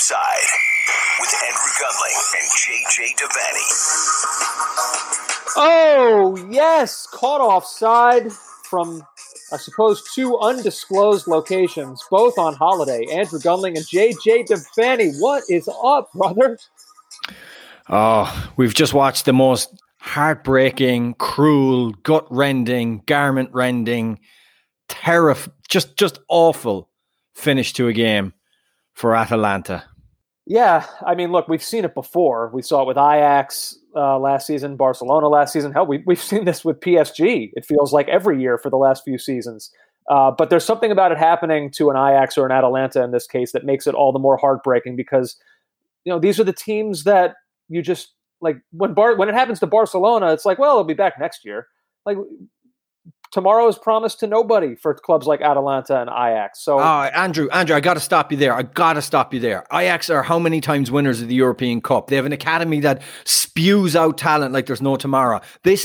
Offside with Andrew Gunling and JJ Devaney. Oh, yes, caught offside from, I suppose, two undisclosed locations, both on holiday. Andrew Gunling and JJ Devaney. What is up, brother? Oh, we've just watched the most heartbreaking, cruel, gut-rending, garment-rending, just awful finish to a game for Atalanta. Yeah, I mean, look, we've seen it before. We saw it with Ajax last season, Barcelona last season. Hell, we've seen this with PSG. It feels like every year for the last few seasons. But there's something about it happening to an Ajax or an Atalanta in this case that makes it all the more heartbreaking because, you know, these are the teams that you just like when it happens to Barcelona, it's like, well, it'll be back next year. Like tomorrow is promised to nobody for clubs like Atalanta and Ajax. So, Andrew, I got to stop you there. Ajax are how many times winners of the European Cup? They have an academy that spews out talent like there's no tomorrow. This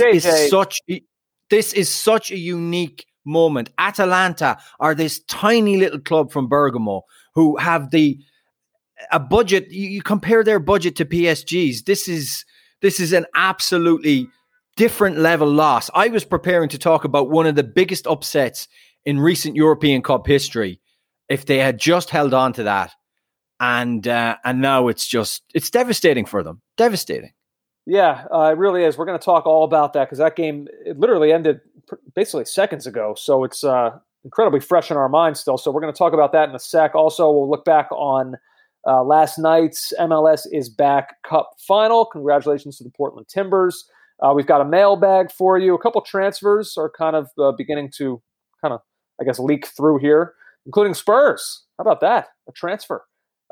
is such a unique moment. Atalanta are this tiny little club from Bergamo who have a budget. You compare their budget to PSG's. This is an absolutely different level loss. I was preparing to talk about one of the biggest upsets in recent European Cup history if they had just held on to that. And now it's devastating for them. Devastating. Yeah, it really is. We're going to talk all about that because that game, it literally ended basically seconds ago. So it's incredibly fresh in our minds still. So we're going to talk about that in a sec. Also, we'll look back on last night's MLS is Back Cup final. Congratulations to the Portland Timbers. We've got a mailbag for you. A couple transfers are kind of beginning to leak through here, including Spurs. How about that? A transfer.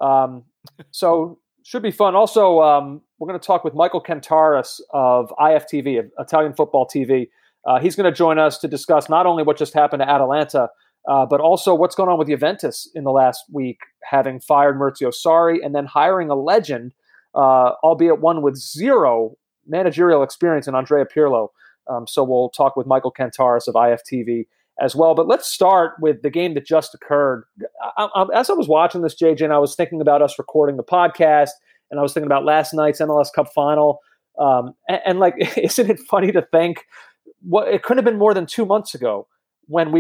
So should be fun. Also, we're going to talk with Michael Kantaras of IFTV, Italian Football TV. He's going to join us to discuss not only what just happened to Atalanta, but also what's going on with Juventus in the last week, having fired Maurizio Sarri and then hiring a legend, albeit one with zero managerial experience in Andrea Pirlo. So we'll talk with Michael Kantaras of IFTV as well. But let's start with the game that just occurred. As I was watching this, JJ, and I was thinking about us recording the podcast, and I was thinking about last night's MLS Cup final. And isn't it funny to think it couldn't have been more than 2 months ago when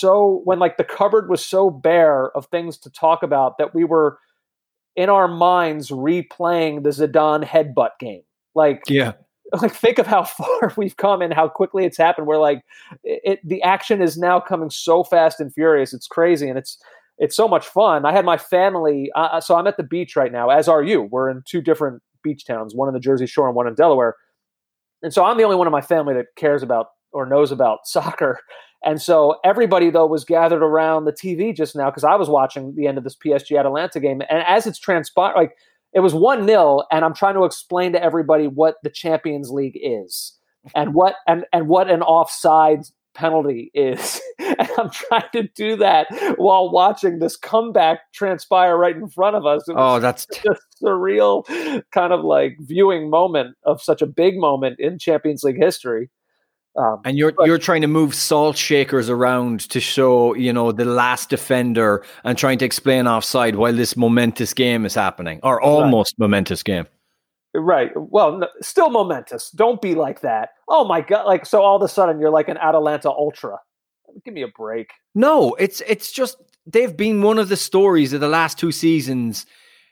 the cupboard was so bare of things to talk about that we were in our minds replaying the Zidane headbutt game. Think of how far we've come and how quickly it's happened. We're the action is now coming so fast and furious. It's crazy. And it's so much fun. I had my family. So I'm at the beach right now, as are you. We're in two different beach towns, one in the Jersey Shore and one in Delaware. And so I'm the only one in my family that cares about or knows about soccer. And so everybody, though, was gathered around the TV just now because I was watching the end of this PSG Atalanta game. And as it's transpired, it was 1-0, and I'm trying to explain to everybody what the Champions League is and what an offside penalty is. And I'm trying to do that while watching this comeback transpire right in front of us. That's a surreal kind of viewing moment of such a big moment in Champions League history. And you're trying to move salt shakers around to show, the last defender and trying to explain offside while this momentous game is happening, or almost momentous game. Right. Well, no, still momentous. Don't be like that. Oh my God. So all of a sudden you're like an Atalanta ultra. Give me a break. No, it's just, they've been one of the stories of the last 2 seasons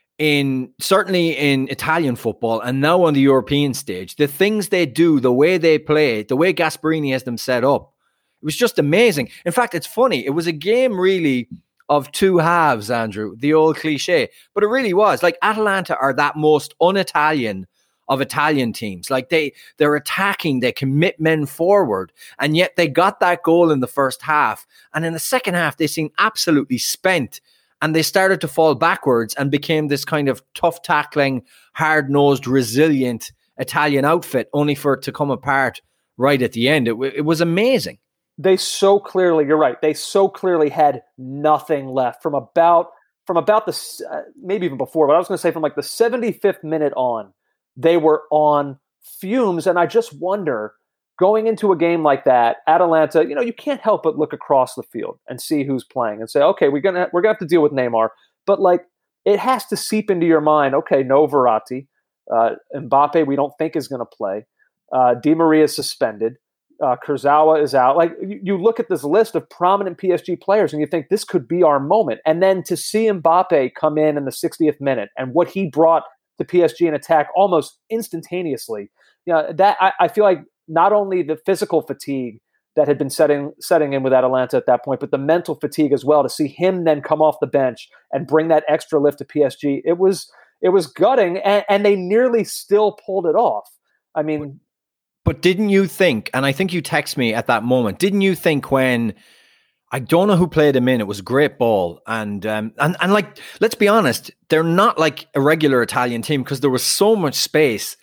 certainly in Italian football and now on the European stage. The things they do, the way they play, the way Gasperini has them set up, it was just amazing. In fact, it's funny. It was a game really of two halves, Andrew, the old cliche, but it really was. Atalanta are that most un-Italian of Italian teams. They're attacking, they commit men forward, and yet they got that goal in the first half. And in the second half, they seemed absolutely spent. And they started to fall backwards and became this kind of tough tackling, hard-nosed, resilient Italian outfit, only for it to come apart right at the end. It was amazing. They so clearly, you're right, they so clearly had nothing left from about the, maybe even before, but I was going to say from the 75th minute on, they were on fumes. And I just wonder, going into a game like that, Atalanta, you can't help but look across the field and see who's playing and say, okay, we're gonna have to deal with Neymar. But it has to seep into your mind, okay, no Verratti. Mbappe we don't think is going to play. Di Maria is suspended. Kurzawa is out. Like, you look at this list of prominent PSG players and you think this could be our moment. And then to see Mbappe come in the 60th minute and what he brought to PSG in attack almost instantaneously, that I feel like not only the physical fatigue that had been setting in with Atalanta at that point, but the mental fatigue as well, to see him then come off the bench and bring that extra lift to PSG. It was gutting, and they nearly still pulled it off. I mean, but didn't you think, and I think you text me at that moment, didn't you think when, I don't know who played him in, it was a great ball, and like, let's be honest, they're not like a regular Italian team because there was so much space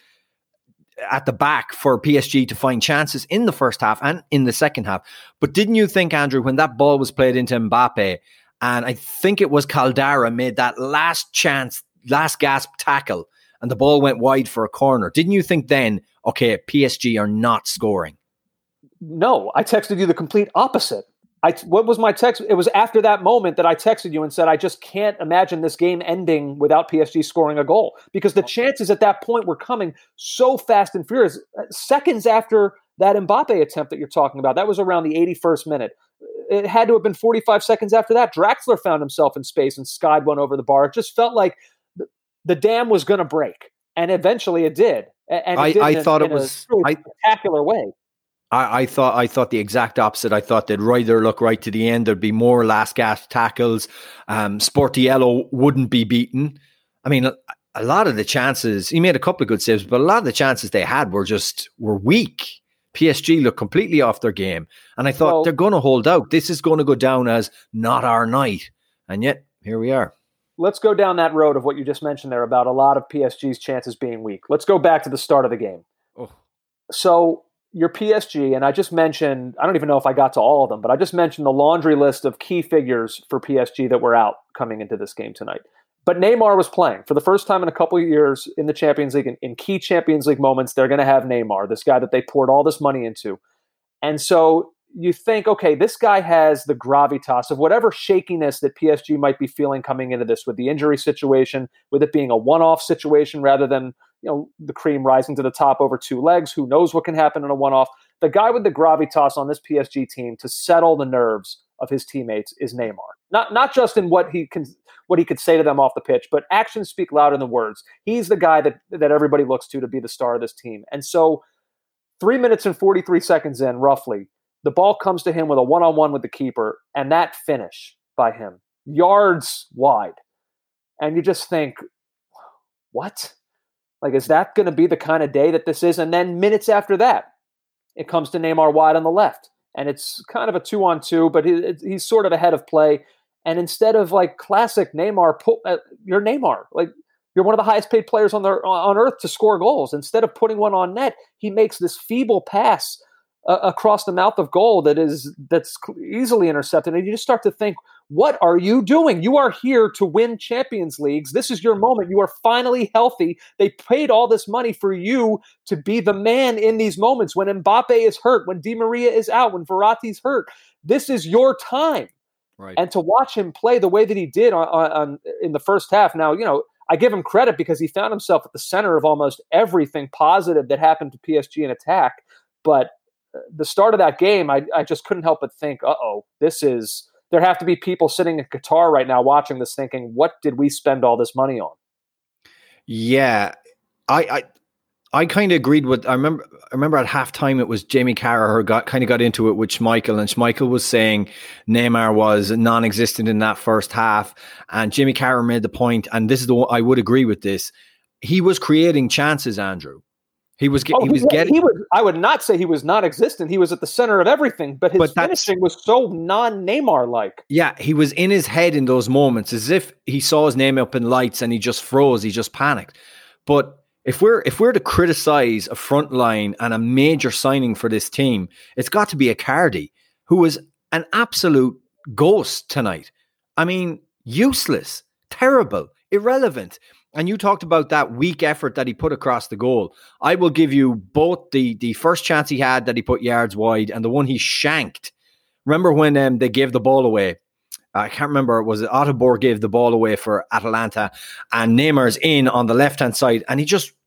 at the back for PSG to find chances in the first half and in the second half. But didn't you think, Andrew, when that ball was played into Mbappe, and I think it was Caldara made that last gasp tackle, and the ball went wide for a corner, didn't you think then, okay, PSG are not scoring? No, I texted you the complete opposite. What was my text? It was after that moment that I texted you and said, I just can't imagine this game ending without PSG scoring a goal, because the chances at that point were coming so fast and furious. Seconds after that Mbappe attempt that you're talking about, that was around the 81st minute. It had to have been 45 seconds after that. Draxler found himself in space and skied one over the bar. It just felt like the dam was going to break, and eventually it did. And I thought it was a really spectacular way. I thought the exact opposite. I thought they'd rather look right to the end. There'd be more last gasp tackles. Sportiello wouldn't be beaten. I mean, a lot of the chances, he made a couple of good saves, but a lot of the chances they had were weak. PSG looked completely off their game. And I thought, they're going to hold out. This is going to go down as not our night. And yet, here we are. Let's go down that road of what you just mentioned there about a lot of PSG's chances being weak. Let's go back to the start of the game. Oh. So your PSG, and I just mentioned, I don't even know if I got to all of them, but I just mentioned the laundry list of key figures for PSG that were out coming into this game tonight. But Neymar was playing for the first time in a couple of years in the Champions League. In key Champions League moments, they're going to have Neymar, this guy that they poured all this money into. And so you think, okay, this guy has the gravitas of whatever shakiness that PSG might be feeling coming into this, with the injury situation, with it being a one-off situation rather than, the cream rising to the top over two legs. Who knows what can happen in a one-off? The guy with the gravitas on this PSG team to settle the nerves of his teammates is Neymar. Not just in what he could say to them off the pitch, but actions speak louder than words. He's the guy that everybody looks to be the star of this team. And so 3 minutes and 43 seconds in, roughly, the ball comes to him with a one-on-one with the keeper, and that finish by him, yards wide. And you just think, what? Like, is that going to be the kind of day that this is? And then minutes after that, it comes to Neymar wide on the left. And it's kind of a 2-on-2, but he's sort of ahead of play. And instead of like classic Neymar, you're Neymar. Like, you're one of the highest paid players on earth to score goals. Instead of putting one on net, he makes this feeble pass across the mouth of goal that's easily intercepted. And you just start to think, what are you doing? You are here to win Champions Leagues. This is your moment. You are finally healthy. They paid all this money for you to be the man in these moments. When Mbappe is hurt, when Di Maria is out, when Verratti's hurt, this is your time. Right. And to watch him play the way that he did in the first half. Now, I give him credit because he found himself at the center of almost everything positive that happened to PSG in attack. But the start of that game, I just couldn't help but think, there have to be people sitting in Qatar right now watching this thinking, what did we spend all this money on? Yeah, I kind of agreed with, I remember at halftime it was Jamie Carragher got into it with Schmeichel, and Schmeichel was saying Neymar was non-existent in that first half, and Jamie Carragher made the point, and this is the one I would agree with this, he was creating chances, Andrew. He was getting. I would not say he was non-existent. He was at the center of everything, but his finishing was so non-Neymar-like. Yeah, he was in his head in those moments, as if he saw his name up in lights and he just froze. He just panicked. But if we're to criticize a front line and a major signing for this team, it's got to be Icardi, who was an absolute ghost tonight. I mean, useless, terrible, irrelevant. And you talked about that weak effort that he put across the goal. I will give you both the first chance he had that he put yards wide and the one he shanked. Remember when they gave the ball away I can't remember, was it Otto gave the ball away for Atalanta, and Neymar's in on the left-hand side, and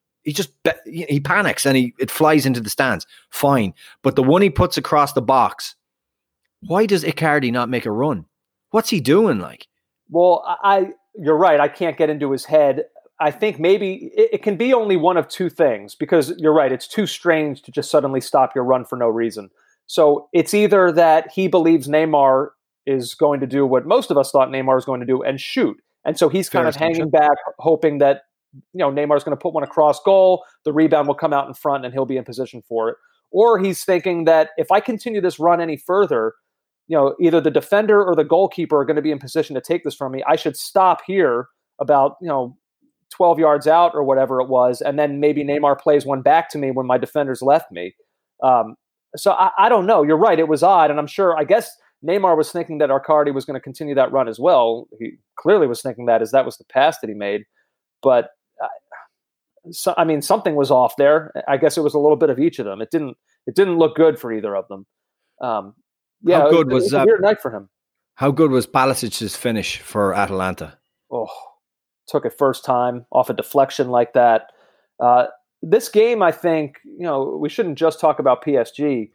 he panics and it flies into the stands. Fine. But the one he puts across the box, why does Icardi not make a run? What's he doing like? Well, you're right. I can't get into his head. I think maybe it can be only one of two things, because you're right. It's too strange to just suddenly stop your run for no reason. So it's either that he believes Neymar is going to do what most of us thought Neymar was going to do and shoot. And so he's kind of hanging back, hoping that, Neymar's going to put one across goal, the rebound will come out in front and he'll be in position for it. Or he's thinking that if I continue this run any further, either the defender or the goalkeeper are going to be in position to take this from me. I should stop here about, 12 yards out or whatever it was. And then maybe Neymar plays one back to me when my defenders left me. So I don't know. You're right. It was odd. And I guess Neymar was thinking that Icardi was going to continue that run as well. He clearly was thinking that, as that was the pass that he made. But something was off there. I guess it was a little bit of each of them. It didn't look good for either of them. How good was a weird night for him. How good was Palasic's finish for Atalanta? Oh, took it first time off a deflection like that. This game, I think, we shouldn't just talk about PSG.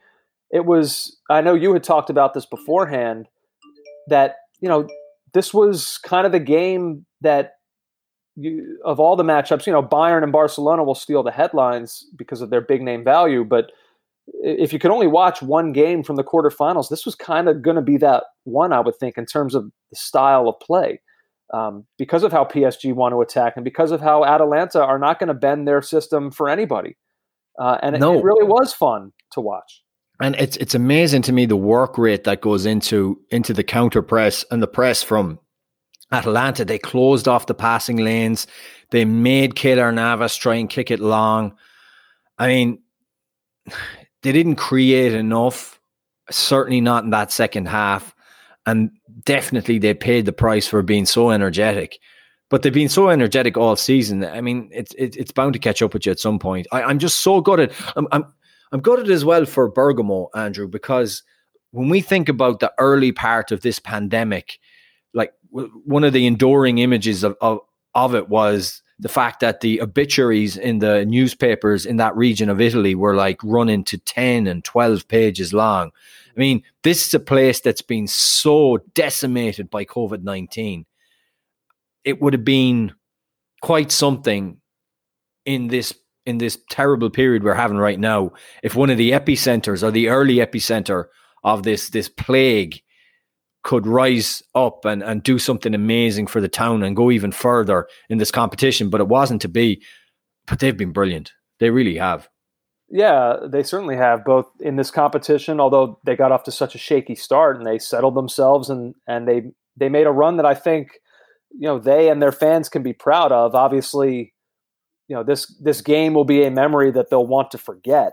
I know you had talked about this beforehand, that, this was kind of the game that of all the matchups, Bayern and Barcelona will steal the headlines because of their big name value. But if you could only watch one game from the quarterfinals, this was kind of going to be that one, I would think, in terms of the style of play, because of how PSG want to attack and because of how Atalanta are not going to bend their system for anybody. It really was fun to watch. And it's amazing to me the work rate that goes into the counter press and the press from Atalanta. They closed off the passing lanes. They made Keylor Navas try and kick it long. I mean, they didn't create enough, certainly not in that second half. And definitely they paid the price for being so energetic. But they've been so energetic all season. I mean, it's bound to catch up with you at some point. I'm just so gutted. I'm gutted as well for Bergamo, Andrew, because when we think about the early part of this pandemic, like one of the enduring images of it was the fact that the obituaries in the newspapers in that region of Italy were like running to 10 and 12 pages long. I mean, this is a place that's been so decimated by COVID-19. It would have been quite something in this terrible period we're having right now if one of the epicenters or the early epicenter of this plague could rise up and do something amazing for the town and go even further in this competition. But it wasn't to be. But they've been brilliant. They really have. Yeah, they certainly have, both in this competition, although they got off to such a shaky start, and they settled themselves and they made a run that I think, they and their fans can be proud of. Obviously, this game will be a memory that they'll want to forget.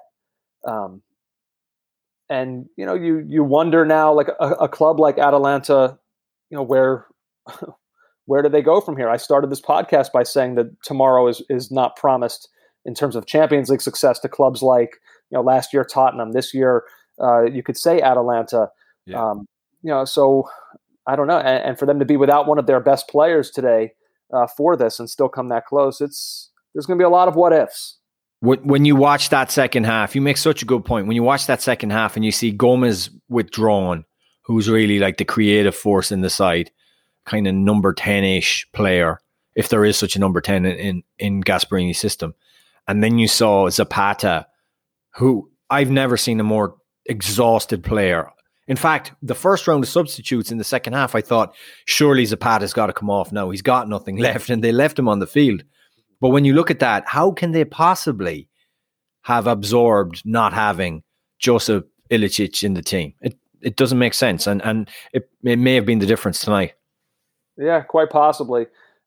And, you wonder now, like a club like Atalanta, where do they go from here? I started this podcast by saying that tomorrow is not promised in terms of Champions League success to clubs like, last year Tottenham, this year you could say Atalanta. Yeah. So I don't know. And for them to be without one of their best players today for this and still come that close, there's going to be a lot of what ifs. When you watch that second half, you make such a good point. When you watch that second half and you see Gomez withdrawn, who's really like the creative force in the side, kind of number 10-ish player, if there is such a number 10 in Gasperini's system. And then you saw Zapata, who I've never seen a more exhausted player. In fact, the first round of substitutes in the second half, I thought, surely Zapata's got to come off now. He's got nothing left, and they left him on the field. But when you look at that, how can they possibly have absorbed not having Josip Ilicic in the team? It doesn't make sense, and it may have been the difference tonight. Yeah, quite possibly.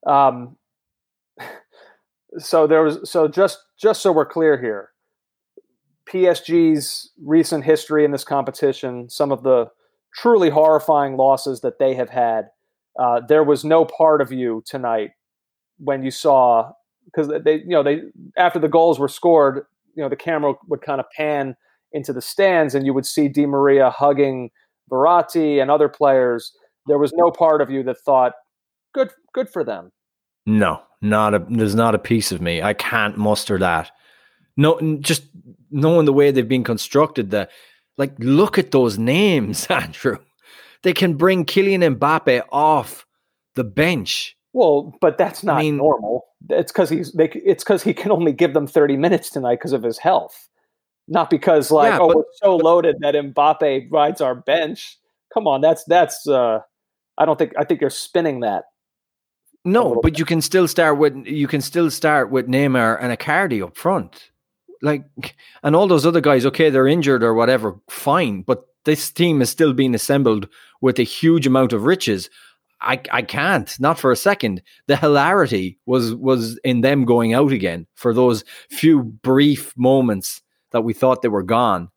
So just so we're clear here, PSG's recent history in this competition, some of the truly horrifying losses that they have had, there was no part of you tonight when you saw, because they after the goals were scored, the camera would kind of pan into the stands and you would see Di Maria hugging Verratti and other players. there was no part of you that thought, good for them. No, there's not a piece of me. I can't muster that. No, just knowing the way they've been constructed, look at those names, Andrew. They can bring Kylian Mbappe off the bench. Well, but that's not normal. It's because he can only give them 30 minutes tonight because of his health, not because we're so loaded that Mbappe rides our bench. Come on, that's. I think you're spinning that. No, but you can still start with Neymar and Icardi up front, and all those other guys. Okay, they're injured or whatever, fine. But this team is still being assembled with a huge amount of riches. I can't, not for a second. The hilarity was in them going out again for those few brief moments that we thought they were gone.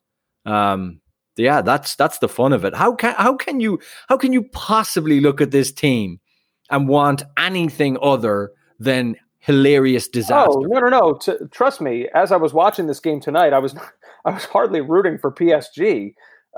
That's the fun of it. How can you possibly look at this team and want anything other than hilarious disaster? Oh, no. Trust me, as I was watching this game tonight, I was hardly rooting for PSG.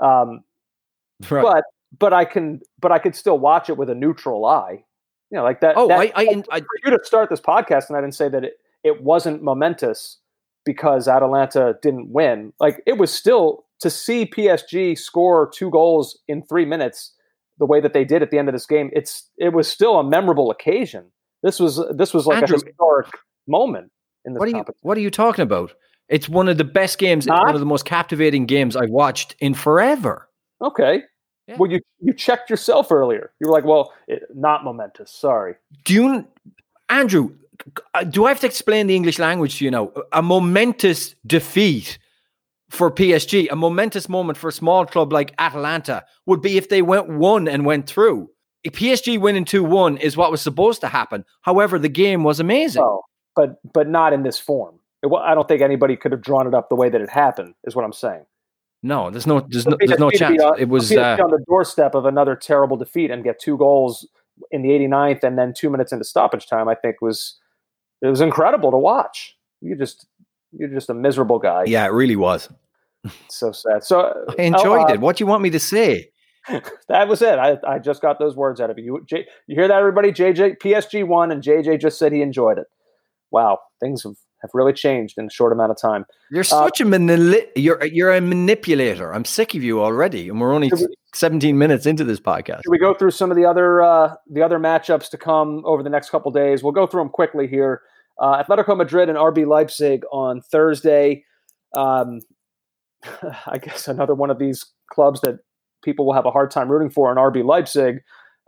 Right. But I could still watch it with a neutral eye. You know, like that. Oh, for you to start this podcast, and I didn't say that it wasn't momentous because Atalanta didn't win. Like, it was still, to see PSG score 2 goals in 3 minutes the way that they did at the end of this game, it was still a memorable occasion. This was like Andrew, a historic moment in this competition. What are you talking about? It's one of the best games. It's one of the most captivating games I've watched in forever. Okay. Yeah. Well, you checked yourself earlier. You were like, well, not momentous. Sorry. Andrew, do I have to explain the English language to you now? A momentous defeat for PSG, a momentous moment for a small club like Atalanta would be if they won and went through. If PSG winning 2-1 is what was supposed to happen. However, the game was amazing. Oh, but not in this form. I don't think anybody could have drawn it up the way that it happened, is what I'm saying. No, there's no chance. It was on the doorstep of another terrible defeat and get 2 goals in the 89th and then 2 minutes into stoppage time. I think it was incredible to watch. You're just a miserable guy. Yeah, it really was. So sad. So I enjoyed it. What do you want me to say? That was it. I just got those words out of you. You hear that, everybody? PSG won, and JJ just said he enjoyed it. Wow, things have really changed in a short amount of time. You're such you're a manipulator. I'm sick of you already, and we're only 17 minutes into this podcast. Should we go through some of the other matchups to come over the next couple of days? We'll go through them quickly here. Atletico Madrid and RB Leipzig on Thursday. I guess another one of these clubs that people will have a hard time rooting for in RB Leipzig.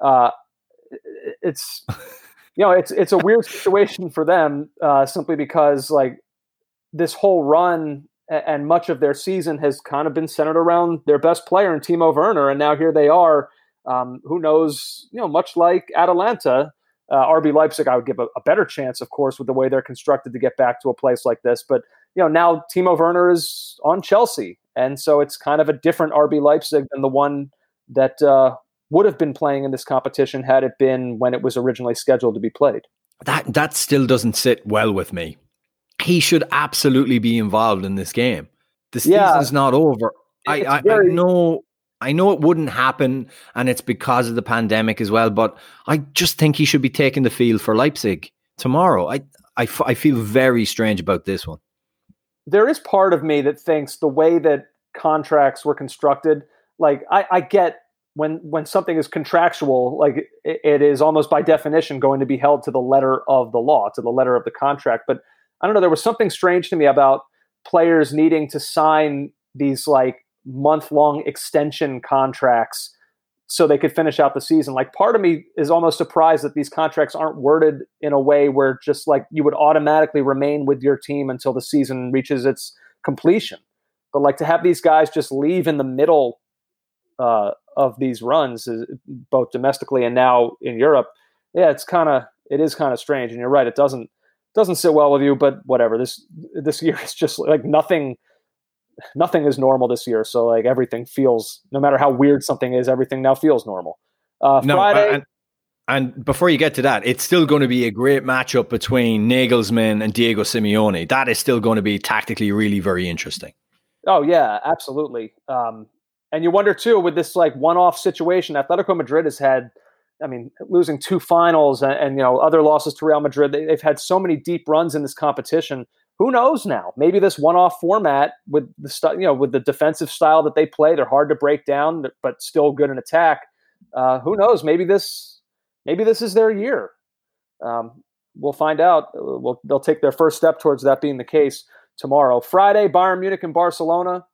It's a weird situation for them simply because this whole run and much of their season has kind of been centered around their best player in Timo Werner. And now here they are, who knows, much like Atalanta, RB Leipzig, I would give a better chance, of course, with the way they're constructed to get back to a place like this. But, now Timo Werner is on Chelsea. And so it's kind of a different RB Leipzig than the one that would have been playing in this competition had it been when it was originally scheduled to be played. That still doesn't sit well with me. He should absolutely be involved in this game. The season's not over. I know it wouldn't happen, and it's because of the pandemic as well, but I just think he should be taking the field for Leipzig tomorrow. I feel very strange about this one. There is part of me that thinks the way that contracts were constructed, I get when something is contractual, it is almost by definition going to be held to the letter of the law, to the letter of the contract. But I don't know, there was something strange to me about players needing to sign these month-long extension contracts so they could finish out the season. Part of me is almost surprised that these contracts aren't worded in a way where just you would automatically remain with your team until the season reaches its completion. But to have these guys just leave in the middle of these runs, both domestically and now in Europe, it is kind of strange. And you're right, it doesn't sit well with you, but whatever. This year is just nothing is normal this year. So everything feels, no matter how weird something is, everything now feels normal. Friday. And before you get to that, it's still going to be a great matchup between Nagelsmann and Diego Simeone. That is still going to be tactically really very interesting. Oh yeah, absolutely. And you wonder too, with this like one-off situation, Atletico Madrid has had, I mean, losing 2 finals and other losses to Real Madrid. They've had so many deep runs in this competition. Who knows now? Maybe this one-off format with with the defensive style that they play, they're hard to break down, but still good in attack. Who knows? Maybe this is their year. We'll find out. They'll take their first step towards that being the case tomorrow. Friday, Bayern Munich and Barcelona.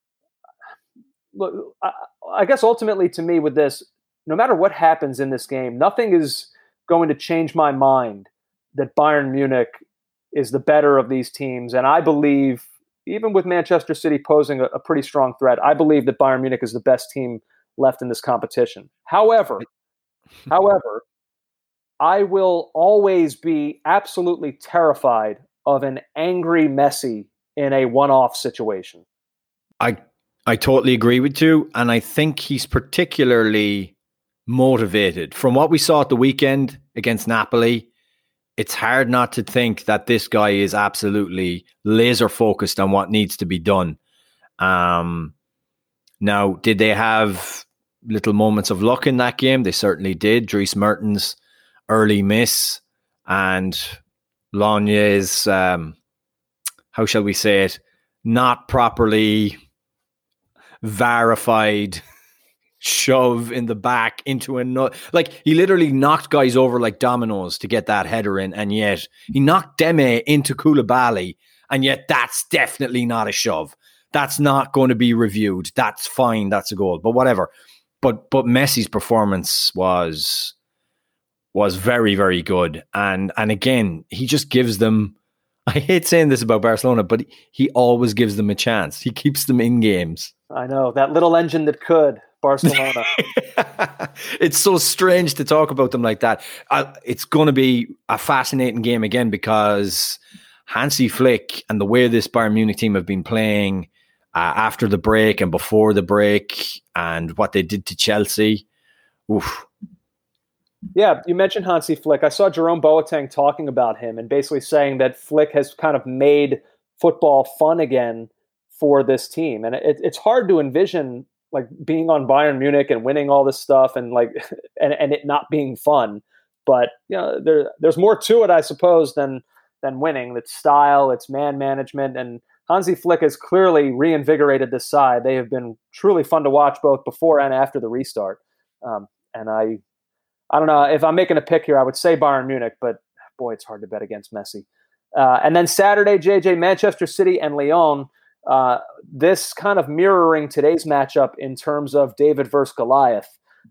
Look, I guess ultimately to me with this, no matter what happens in this game, nothing is going to change my mind that Bayern Munich is the better of these teams. And I believe, even with Manchester City posing a pretty strong threat, I believe that Bayern Munich is the best team left in this competition. However, I will always be absolutely terrified of an angry Messi in a one-off situation. I totally agree with you. And I think he's particularly motivated. From what we saw at the weekend against Napoli, it's hard not to think that this guy is absolutely laser focused on what needs to be done. Now, did they have little moments of luck in that game? They certainly did. Dries Mertens' early miss and Logne's, how shall we say it, not properly verified shove in the back into another. Like, he literally knocked guys over like dominoes to get that header in, and yet he knocked Deme into Koulibaly, and yet that's definitely not a shove. That's not going to be reviewed. That's fine. That's a goal. But whatever. But Messi's performance was very, very good. And again, he just gives them, I hate saying this about Barcelona, but he always gives them a chance. He keeps them in games. I know, that little engine that could, Barcelona. It's so strange to talk about them like that. It's going to be a fascinating game again, because Hansi Flick and the way this Bayern Munich team have been playing after the break and before the break and what they did to Chelsea. Oof. Yeah, you mentioned Hansi Flick. I saw Jerome Boateng talking about him and basically saying that Flick has kind of made football fun again for this team. And it's hard to envision like being on Bayern Munich and winning all this stuff and like and it not being fun. But there's more to it, I suppose, than winning. It's style, it's man management, and Hansi Flick has clearly reinvigorated this side. They have been truly fun to watch both before and after the restart. And I don't know if I'm making a pick here. I would say Bayern Munich, but boy, it's hard to bet against Messi. And then Saturday, JJ, Manchester City and Lyon. This kind of mirroring today's matchup in terms of David versus Goliath.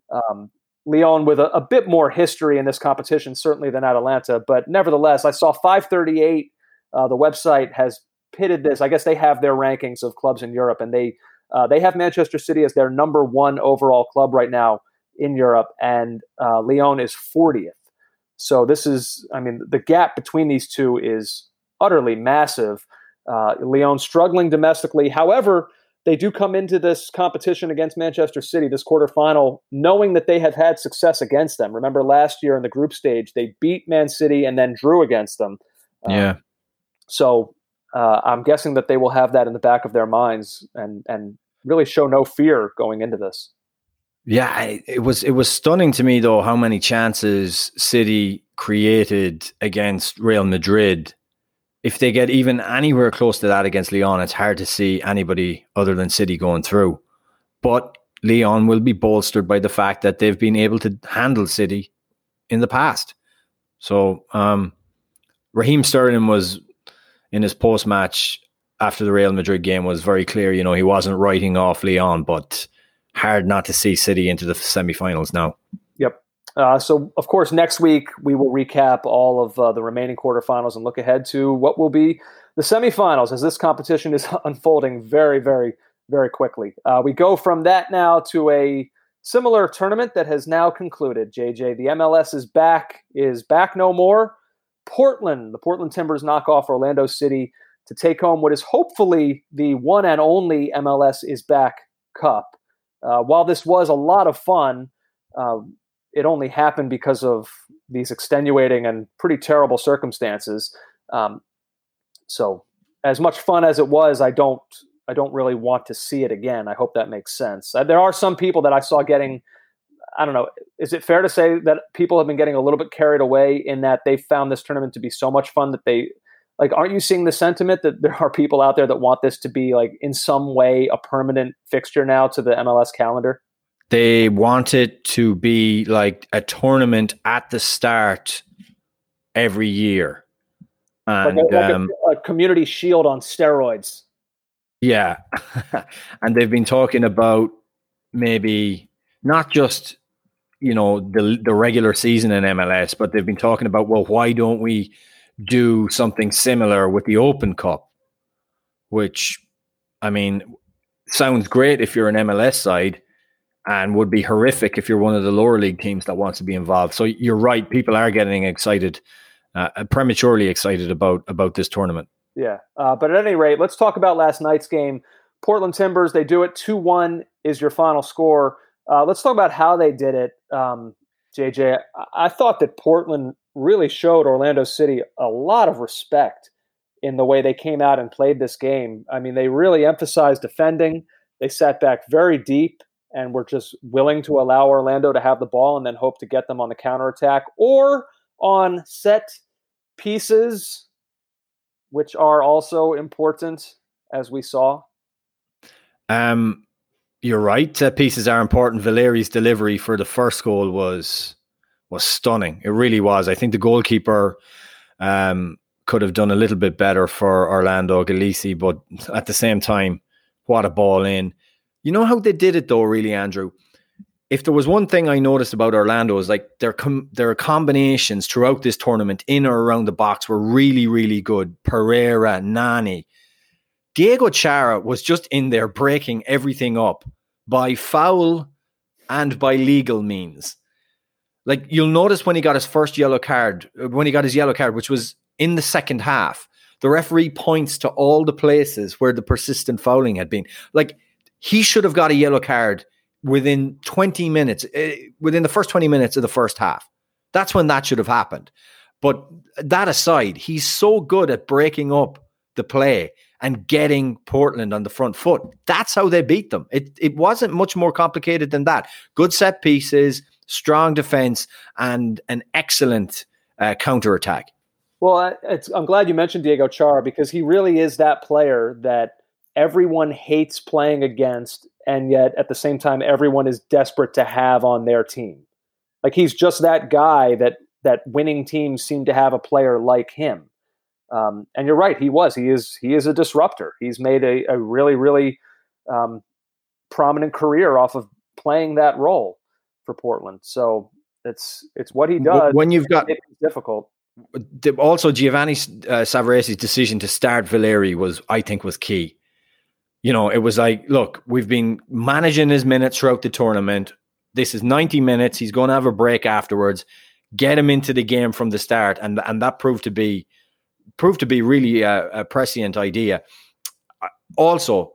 Lyon with a bit more history in this competition, certainly than Atalanta, but nevertheless, I saw 538. The website has pitted this. I guess they have their rankings of clubs in Europe, and they have Manchester City as their number 1 overall club right now in Europe, and Lyon is 40th. So this is, I mean, the gap between these two is utterly massive. Lyon struggling domestically. However, they do come into this competition against Manchester City, this quarterfinal, knowing that they have had success against them. Remember last year in the group stage, they beat Man City and then drew against them. So I'm guessing that they will have that in the back of their minds and really show no fear going into this. Yeah, it was stunning to me, though, how many chances City created against Real Madrid. If they get even anywhere close to that against Lyon, it's hard to see anybody other than City going through. But Lyon will be bolstered by the fact that they've been able to handle City in the past. So Raheem Sterling was, in his post-match after the Real Madrid game, was very clear, he wasn't writing off Lyon, but hard not to see City into the semi-finals now. Yep. So, of course, next week we will recap all of the remaining quarterfinals and look ahead to what will be the semifinals, as this competition is unfolding very, very, very quickly. We go from that now to a similar tournament that has now concluded. JJ, the MLS is back no more. The Portland Timbers knock off Orlando City to take home what is hopefully the one and only MLS is Back Cup. While this was a lot of fun, it only happened because of these extenuating and pretty terrible circumstances. So as much fun as it was, I don't I don't really want to see it again. I hope that makes sense. There are some people that I saw getting, I don't know, is it fair to say that people have been getting a little bit carried away in that they found this tournament to be so much fun that they, like, aren't you seeing the sentiment that there are people out there that want this to be, like, in some way a permanent fixture now to the MLS calendar? They want it to be like a tournament at the start every year. And like a community shield on steroids. Yeah. And they've been talking about maybe not just, the regular season in MLS, but they've been talking about, well, why don't we do something similar with the Open Cup? Which, I mean, sounds great if you're an MLS side and would be horrific if you're one of the lower league teams that wants to be involved. So you're right. People are getting excited, prematurely excited about this tournament. Yeah. But at any rate, let's talk about last night's game. Portland Timbers, they do it. 2-1 is your final score. Let's talk about how they did it. JJ, I thought that Portland really showed Orlando City a lot of respect in the way they came out and played this game. I mean, they really emphasized defending. They sat back very deep and were just willing to allow Orlando to have the ball and then hope to get them on the counterattack or on set pieces, which are also important, as we saw. You're right. Set pieces are important. Valeri's delivery for the first goal was stunning. It really was. I think the goalkeeper could have done a little bit better for Orlando Galisi, but at the same time, what a ball in. You know how they did it though, really, Andrew? If there was one thing I noticed about Orlando is like their combinations throughout this tournament in or around the box were really, really good. Pereira, Nani. Diego Chara was just in there breaking everything up by foul and by legal means. Like you'll notice when he got his yellow card, which was in the second half, the referee points to all the places where the persistent fouling had been. Like he should have got a yellow card within 20 minutes, within the first 20 minutes of the first half. That's when that should have happened. But that aside, he's so good at breaking up the play and getting Portland on the front foot. That's how they beat them. It wasn't much more complicated than that. Good set pieces, strong defense, and an excellent counterattack. Well, I'm glad you mentioned Diego Chara because he really is that player that everyone hates playing against, and yet at the same time, everyone is desperate to have on their team. Like he's just that guy that winning teams seem to have a player like him. And you're right, he is a disruptor. He's made a really, really prominent career off of playing that role for Portland. So it's what he does. When you've got it's difficult. Also, Giovanni Savaresi's decision to start Valeri was key. It was like, look, we've been managing his minutes throughout the tournament. This is 90 minutes. He's going to have a break afterwards. Get him into the game from the start, and that proved to be really a prescient idea. Also,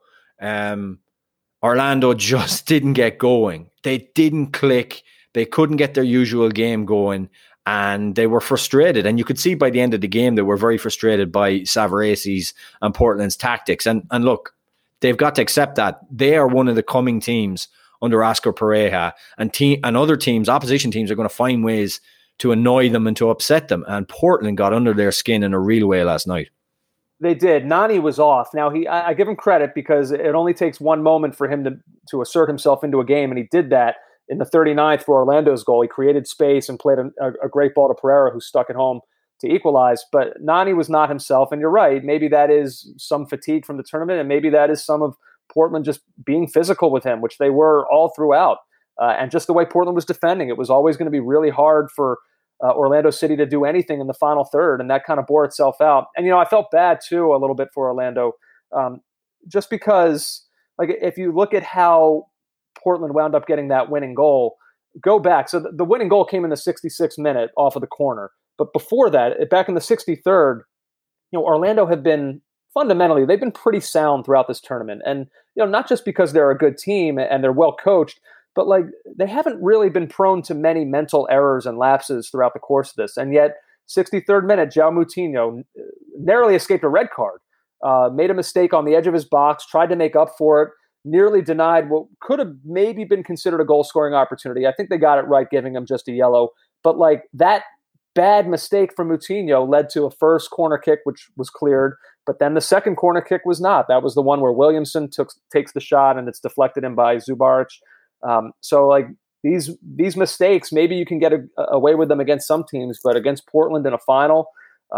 Orlando just didn't get going. They didn't click. They couldn't get their usual game going, and they were frustrated. And you could see by the end of the game they were very frustrated by Savaresi's and Portland's tactics. And look, they've got to accept that they are one of the coming teams under Oscar Pareja, and other teams, opposition teams, are going to find ways to annoy them and to upset them. And Portland got under their skin in a real way last night. They did. Nani was off. Now, I give him credit because it only takes one moment for him to assert himself into a game, and he did that in the 39th for Orlando's goal. He created space and played a great ball to Pereira, who stuck it home to equalize. But Nani was not himself, and you're right. Maybe that is some fatigue from the tournament, and maybe that is some of Portland just being physical with him, which they were all throughout. And just the way Portland was defending, it was always going to be really hard for Orlando City to do anything in the final third, and that kind of bore itself out. And, I felt bad, too, a little bit for Orlando, just because, like, if you look at how Portland wound up getting that winning goal, go back. So the winning goal came in the 66th minute off of the corner. But before that, back in the 63rd, Orlando had been fundamentally, they've been pretty sound throughout this tournament. And, not just because they're a good team and they're well coached, but like they haven't really been prone to many mental errors and lapses throughout the course of this. And yet, 63rd minute, João Moutinho narrowly escaped a red card made a mistake on the edge of his box, tried to make up for it, nearly denied what could have maybe been considered a goal-scoring opportunity. I think they got it right, giving him just a yellow. But like that bad mistake from Moutinho led to a first corner kick, which was cleared. But then the second corner kick was not. That was the one where Williamson takes the shot and it's deflected in by Zubaric. So like these mistakes, maybe you can get away with them against some teams, but against Portland in a final,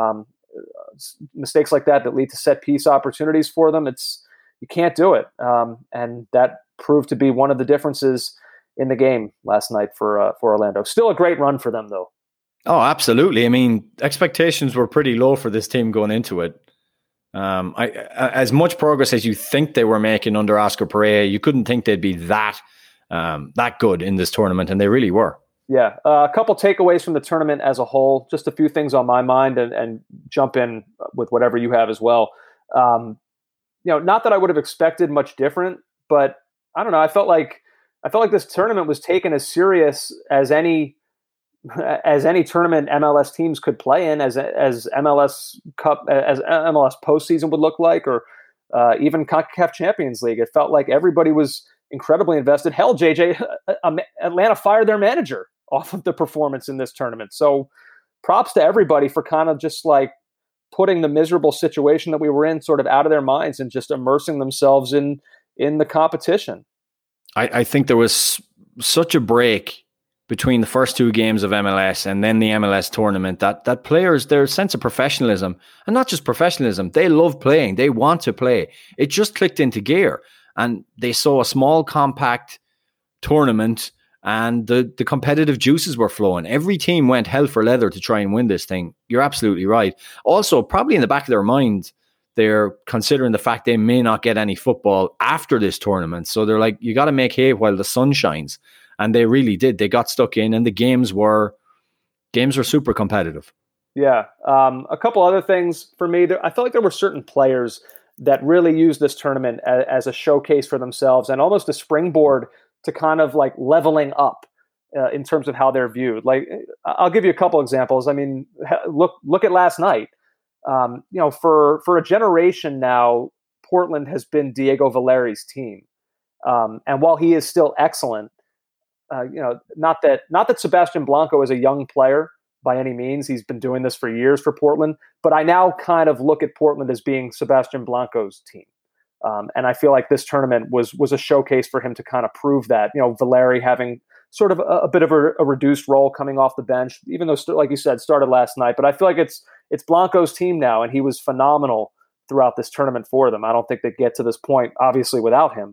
mistakes like that lead to set piece opportunities for them, you can't do it. And that proved to be one of the differences in the game last night for Orlando. Still a great run for them, though. Oh, absolutely. I mean, expectations were pretty low for this team going into it. As much progress as you think they were making under Oscar Pereira, you couldn't think they'd be that good in this tournament, and they really were. Yeah, a couple takeaways from the tournament as a whole. Just a few things on my mind, and jump in with whatever you have as well. Not that I would have expected much different, but I don't know. I felt like this tournament was taken as serious as any tournament MLS teams could play in, as MLS Cup, as MLS postseason would look like, or even CONCACAF Champions League. It felt like everybody was incredibly invested. Hell, JJ, Atlanta fired their manager off of the performance in this tournament. So props to everybody for kind of just like putting the miserable situation that we were in sort of out of their minds and just immersing themselves in the competition. I think there was such a break between the first two games of MLS and then the MLS tournament that players, their sense of professionalism, and not just professionalism, they love playing, they want to play. It just clicked into gear, and they saw a small, compact tournament, and the competitive juices were flowing. Every team went hell for leather to try and win this thing. You're absolutely right. Also, probably in the back of their mind, they're considering the fact they may not get any football after this tournament. So they're like, you got to make hay while the sun shines. And they really did. They got stuck in, and the games were super competitive. Yeah. A couple other things for me. I felt like there were certain players that really used this tournament as a showcase for themselves and almost a springboard to kind of like leveling up in terms of how they're viewed. Like, I'll give you a couple examples. I mean, look at last night. For a generation now, Portland has been Diego Valeri's team. And while he is still excellent, not that Sebastian Blanco is a young player by any means. He's been doing this for years for Portland, but I now kind of look at Portland as being Sebastian Blanco's team. And I feel like this tournament was a showcase for him to kind of prove that, Valeri having sort of a bit of a reduced role coming off the bench, even though, like you said, started last night. But I feel like it's Blanco's team now, and he was phenomenal throughout this tournament for them. I don't think they get to this point, obviously, without him.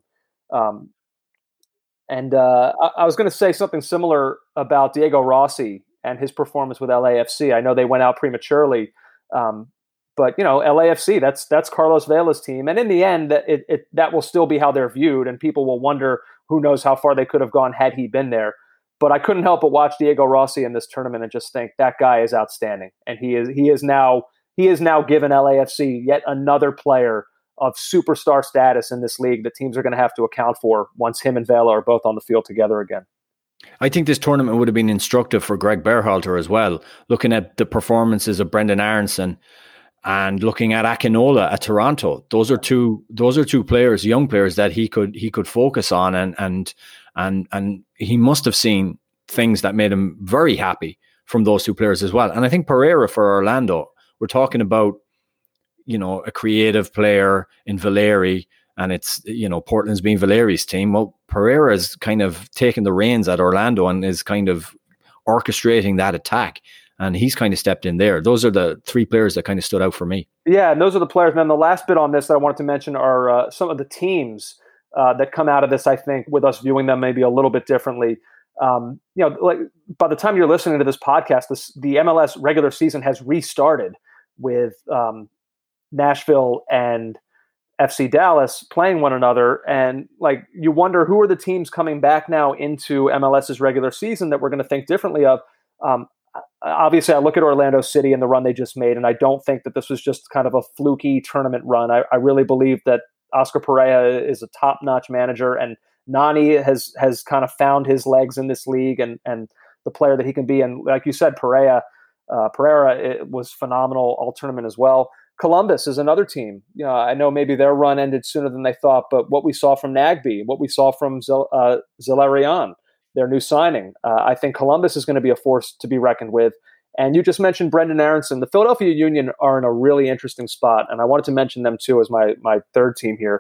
I was going to say something similar about Diego Rossi and his performance with LAFC. I know they went out prematurely, but LAFC, that's Carlos Vela's team, and in the end, that will still be how they're viewed, and people will wonder who knows how far they could have gone had he been there. But I couldn't help but watch Diego Rossi in this tournament and just think that guy is outstanding, and he is now given LAFC yet another player of superstar status in this league that teams are going to have to account for once him and Vela are both on the field together again. I think this tournament would have been instructive for Greg Berhalter as well, looking at the performances of Brendan Aronson and looking at Akinola at Toronto. Those are two players, young players that he could focus on, and he must have seen things that made him very happy from those two players as well. And I think Pereira for Orlando, we're talking about a creative player in Valeri, and it's, Portland's being Valeri's team. Well, Pereira's kind of taken the reins at Orlando and is kind of orchestrating that attack, and he's kind of stepped in there. Those are the three players that kind of stood out for me. Yeah, and those are the players. And then the last bit on this that I wanted to mention are some of the teams that come out of this, I think, with us viewing them maybe a little bit differently. Like by the time you're listening to this podcast, the MLS regular season has restarted with Nashville and FC Dallas playing one another, and like you wonder who are the teams coming back now into MLS's regular season that we're going to think differently of. Obviously, I look at Orlando City and the run they just made, and I don't think that this was just kind of a fluky tournament run. I really believe that Oscar Pereira is a top-notch manager, and Nani has kind of found his legs in this league and the player that he can be. And like you said, Pereira was phenomenal all tournament as well. Columbus is another team. I know maybe their run ended sooner than they thought, but what we saw from Nagbe, what we saw from Zelerian, their new signing, I think Columbus is going to be a force to be reckoned with. And you just mentioned Brendan Aronson. The Philadelphia Union are in a really interesting spot, and I wanted to mention them too as my third team here.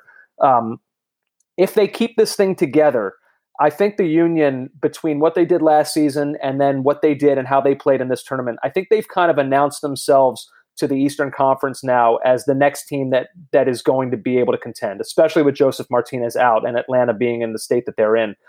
If they keep this thing together, I think the Union, between what they did last season and then what they did and how they played in this tournament, I think they've kind of announced themselves to the Eastern Conference now as the next team that is going to be able to contend, especially with Joseph Martinez out and Atlanta being in the state that they're in.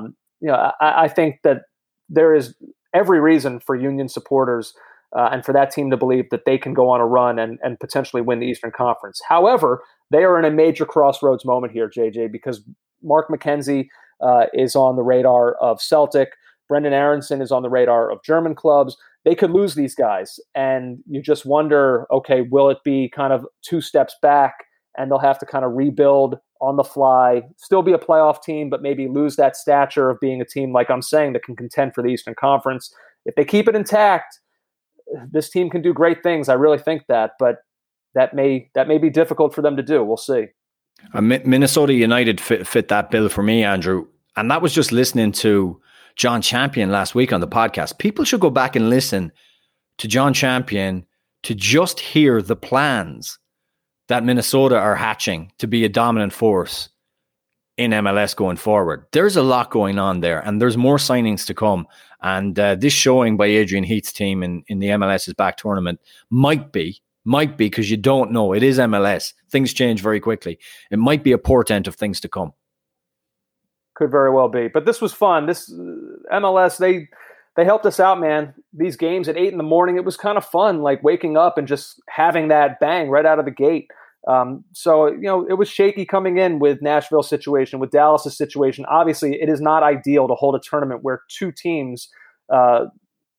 I think that there is every reason for Union supporters and for that team to believe that they can go on a run and potentially win the Eastern Conference. However, they are in a major crossroads moment here, JJ, because Mark McKenzie is on the radar of Celtic. Brendan Aronson is on the radar of German clubs. They could lose these guys, and you just wonder, okay, will it be kind of two steps back, and they'll have to kind of rebuild on the fly, still be a playoff team, but maybe lose that stature of being a team, like I'm saying, that can contend for the Eastern Conference. If they keep it intact, this team can do great things. I really think that, but that may be difficult for them to do. We'll see. Minnesota United fit that bill for me, Andrew. And that was just listening to John Champion last week on the podcast. People should go back and listen to John Champion to just hear the plans that Minnesota are hatching to be a dominant force in MLS going forward. There's a lot going on there, and there's more signings to come. And this showing by Adrian Heath's team in the MLS's back tournament might be, because you don't know. It is MLS. Things change very quickly. It might be a portent of things to come. Could very well be. But this was fun. This MLS, they helped us out, man. These games at 8 a.m, it was kind of fun, like waking up and just having that bang right out of the gate. So, it was shaky coming in with Nashville's situation, with Dallas's situation. Obviously, it is not ideal to hold a tournament where two teams are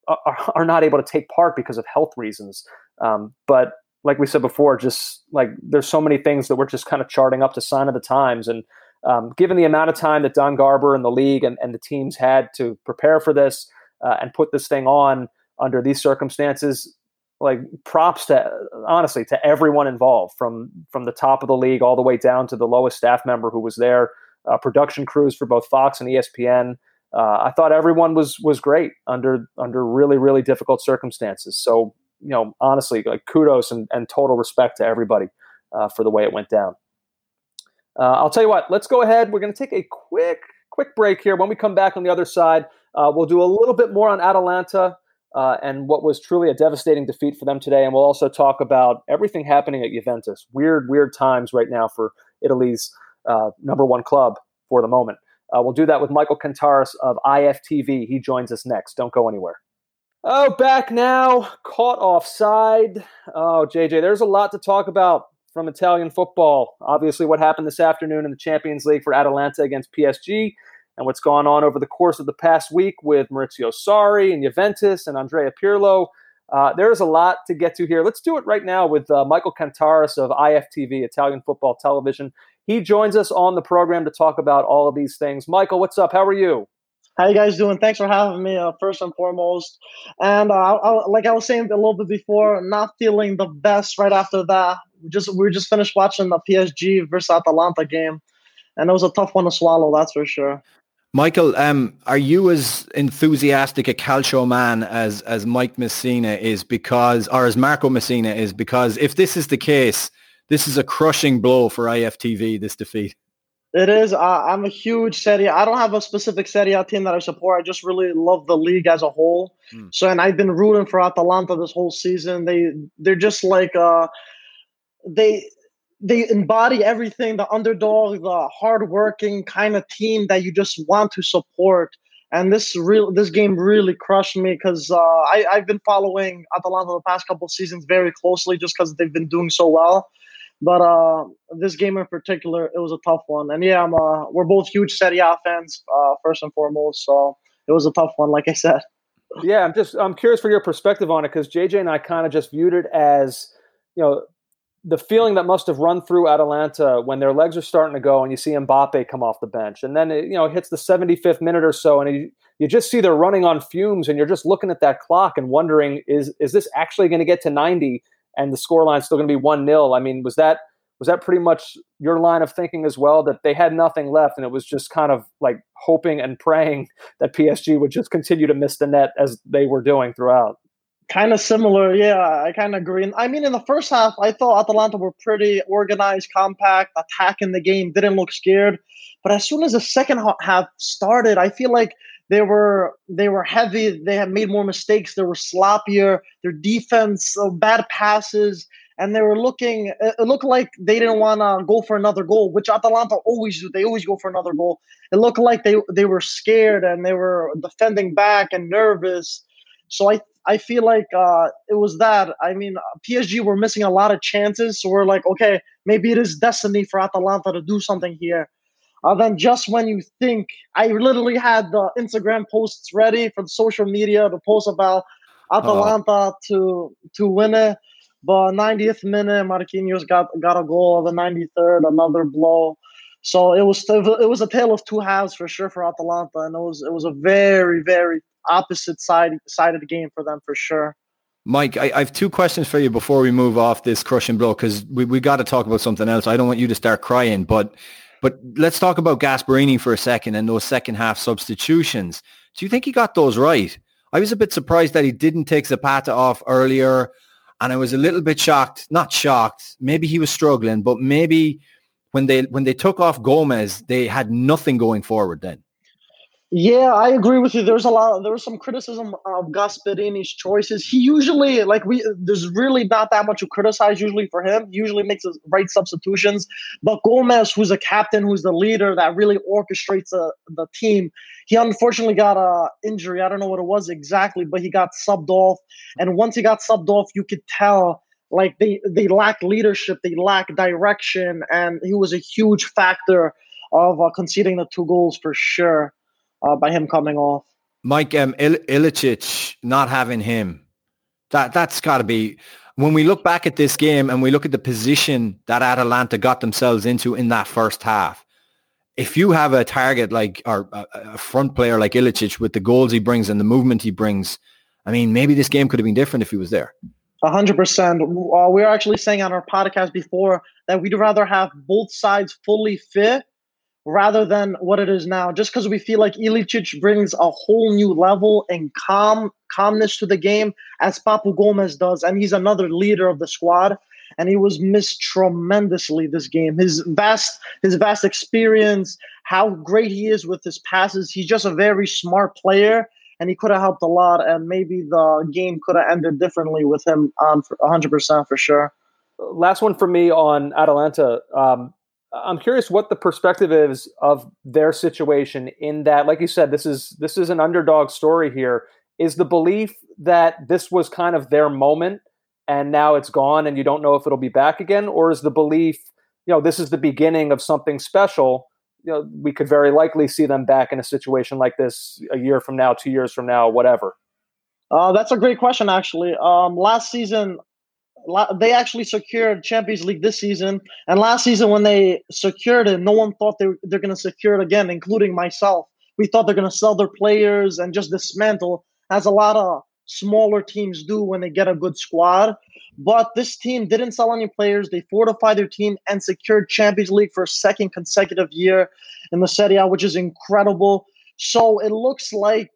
not able to take part because of health reasons. But like we said before, just like there's so many things that we're just kind of charting up to sign of the times. And given the amount of time that Don Garber and the league and the teams had to prepare for this and put this thing on under these circumstances, like props to everyone involved, from the top of the league all the way down to the lowest staff member who was there, production crews for both Fox and ESPN. I thought everyone was great under really, really difficult circumstances. So, honestly, like kudos and total respect to everybody for the way it went down. I'll tell you what, let's go ahead. We're going to take a quick break here. When we come back on the other side, we'll do a little bit more on Atalanta and what was truly a devastating defeat for them today. And we'll also talk about everything happening at Juventus. Weird times right now for Italy's number one club for the moment. We'll do that with Michael Kantaris of IFTV. He joins us next. Don't go anywhere. Oh, back now. Caught offside. Oh, JJ, there's a lot to talk about from Italian football. Obviously, what happened this afternoon in the Champions League for Atalanta against PSG, and what's gone on over the course of the past week with Maurizio Sarri and Juventus and Andrea Pirlo. There's a lot to get to here. Let's do it right now with Michael Kantaris of IFTV, Italian Football Television. He joins us on the program to talk about all of these things. Michael, what's up? How are you? How you guys doing? Thanks for having me, first and foremost. And like I was saying a little bit before, not feeling the best right after that. We just finished watching the PSG versus Atalanta game, and it was a tough one to swallow, that's for sure. Michael, are you as enthusiastic a calcio man as Mike Messina is, or as Marco Messina is? Because if this is the case, this is a crushing blow for IFTV, this defeat. It is. I'm a huge Serie A. I don't have a specific Serie A team that I support. I just really love the league as a whole. So, and I've been rooting for Atalanta this whole season. They're just like they embody everything, the underdog, the hardworking kind of team that you just want to support. And this game really crushed me because I've been following Atalanta the past couple of seasons very closely just because they've been doing so well. But this game in particular, it was a tough one. And yeah, we're both huge Serie A fans, first and foremost. So it was a tough one, like I said. Yeah, I'm curious for your perspective on it, because JJ and I kind of just viewed it as, the feeling that must have run through Atalanta when their legs are starting to go and you see Mbappe come off the bench. And then, it hits the 75th minute or so, and you just see they're running on fumes, and you're just looking at that clock and wondering, is this actually going to get to 90? and the scoreline is still going to be 1-0. I mean, was that pretty much your line of thinking as well, that they had nothing left and it was just kind of like hoping and praying that PSG would just continue to miss the net as they were doing throughout? Kind of similar, yeah. I kind of agree. I mean, in the first half, I thought Atalanta were pretty organized, compact, attacking the game, didn't look scared. But as soon as the second half started, I feel like they were heavy. They had made more mistakes. They were sloppier. Their defense, bad passes, and they were looking. It looked like they didn't want to go for another goal, which Atalanta always do. They always go for another goal. It looked like they were scared and they were defending back and nervous. So I feel like it was that. I mean, PSG were missing a lot of chances, so we're like, okay, maybe it is destiny for Atalanta to do something here. Then just when you think, I literally had the Instagram posts ready for the social media to post about Atalanta to win it. But 90th minute, Marquinhos got a goal. The 93rd, another blow. So it was a tale of two halves for sure for Atalanta, and it was a very, very opposite side of the game for them for sure. Mike, I have two questions for you before we move off this crushing blow, because we got to talk about something else. I don't want you to start crying, but let's talk about Gasperini for a second and those second half substitutions. Do you think he got those right? I was a bit surprised that he didn't take Zapata off earlier, and I was a little bit shocked. Not shocked. Maybe he was struggling, but maybe when they took off Gomez, they had nothing going forward then. Yeah, I agree with you. There was some criticism of Gasperini's choices. He usually, there's really not that much to criticize usually for him. He usually makes the right substitutions. But Gomez, who's a captain, who's the leader that really orchestrates the team, he unfortunately got an injury. I don't know what it was exactly, but he got subbed off. And once he got subbed off, you could tell like they lack leadership, they lack direction, and he was a huge factor of conceding the 2 goals for sure. By him coming off. Mike, Ilicic, not having him, that's got to be, when we look back at this game and we look at the position that Atalanta got themselves into in that first half, if you have a target or a front player like Ilicic with the goals he brings and the movement he brings, I mean, maybe this game could have been different if he was there. 100%. We were actually saying on our podcast before that we'd rather have both sides fully fit rather than what it is now, just because we feel like Ilicic brings a whole new level and calmness to the game, as Papu Gomez does, and he's another leader of the squad, and he was missed tremendously this game. His vast experience, how great he is with his passes, he's just a very smart player, and he could have helped a lot, and maybe the game could have ended differently with him on 100% for sure. Last one for me on Atalanta. I'm curious what the perspective is of their situation in that, like you said, this is an underdog story here. Is the belief that this was kind of their moment and now it's gone and you don't know if it'll be back again? Or is the belief, this is the beginning of something special? We could very likely see them back in a situation like this a year from now, 2 years from now, whatever. That's a great question, actually. Last season, they actually secured Champions League this season, and last season when they secured it, no one thought they're going to secure it again, including myself. We thought they're going to sell their players and just dismantle, as a lot of smaller teams do when they get a good squad. But this team didn't sell any players. They fortified their team and secured Champions League for a second consecutive year in the Serie A, which is incredible. So it looks like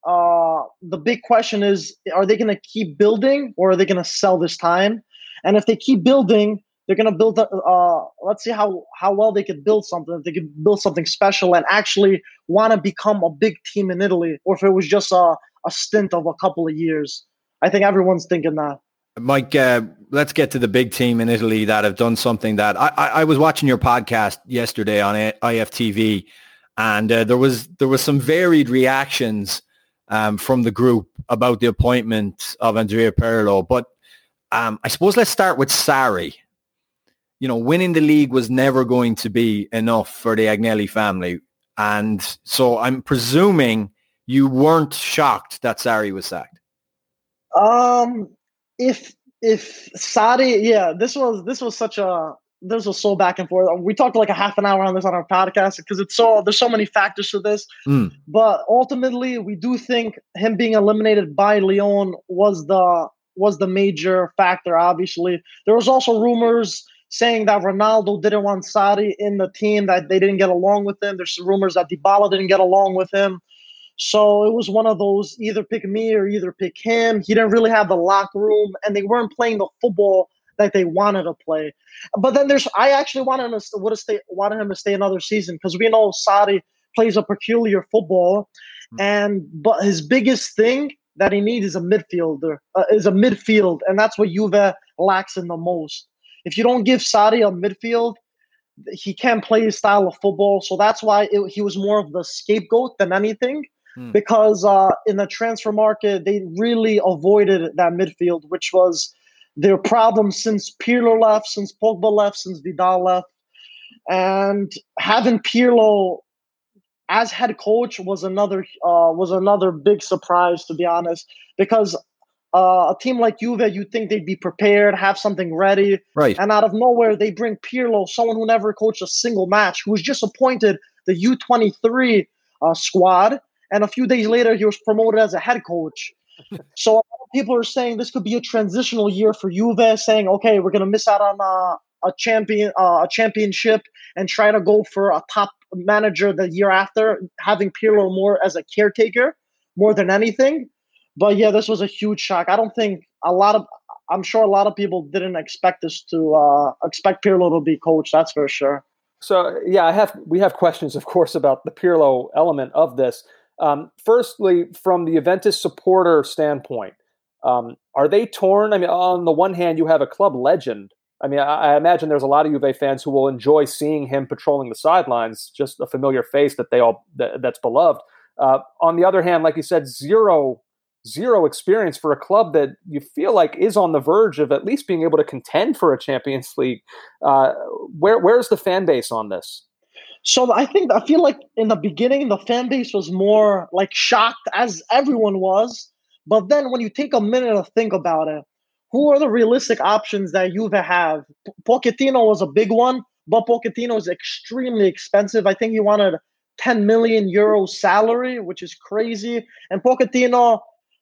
the big question is, are they going to keep building or are they going to sell this time? And if they keep building, they're going to build, let's see how well they could build something. If they could build something special and actually want to become a big team in Italy, or if it was just a stint of a couple of years. I think everyone's thinking that. Mike, let's get to the big team in Italy that have done something that I was watching your podcast yesterday on IFTV, and there was some varied reactions from the group about the appointment of Andrea Pirlo. But I suppose let's start with Sarri. Winning the league was never going to be enough for the Agnelli family. And so I'm presuming you weren't shocked that Sarri was sacked. If Sarri, yeah, this was so back and forth. We talked like a half an hour on this on our podcast because there's so many factors to this. But ultimately, we do think him being eliminated by Lyon was the was the major factor, obviously. There was also rumors saying that Ronaldo didn't want Sarri in the team, that they didn't get along with him. There's rumors that Dybala didn't get along with him. So it was one of those either pick me or either pick him. He didn't really have the locker room, and they weren't playing the football that they wanted to play. But then I actually wanted him to stay another season because we know Sarri plays a peculiar football, but his biggest thing that he needs is a midfield, and that's what Juve lacks in the most. If you don't give Sarri a midfield, he can't play his style of football. So that's why he was more of the scapegoat than anything. Because in the transfer market, they really avoided that midfield, which was their problem since Pirlo left, since Pogba left, since Vidal left. And having Pirlo as head coach was another big surprise, to be honest, because a team like Juve, you'd think they'd be prepared, have something ready. Right. And out of nowhere, they bring Pirlo, someone who never coached a single match, who was just appointed the U23 squad. And a few days later, he was promoted as a head coach. So a lot of people are saying this could be a transitional year for Juve, saying, okay, we're going to miss out on a championship and try to go for a top manager the year after, having Pirlo more as a caretaker more than anything. But yeah, this was a huge shock. I'm sure a lot of people didn't expect expect Pirlo to be coach. That's for sure. So yeah, we have questions, of course, about the Pirlo element of this. Firstly, from the Juventus supporter standpoint, are they torn? I mean, on the one hand, you have a club legend. I mean, I imagine there's a lot of Juve fans who will enjoy seeing him patrolling the sidelines, just a familiar face that's beloved. On the other hand, like you said, zero experience for a club that you feel like is on the verge of at least being able to contend for a Champions League. Where's the fan base on this? So I feel like in the beginning, the fan base was more like shocked, as everyone was. But then when you take a minute to think about it, who are the realistic options that Juve have? Pochettino was a big one, but Pochettino is extremely expensive. I think he wanted 10 million euro salary, which is crazy. And Pochettino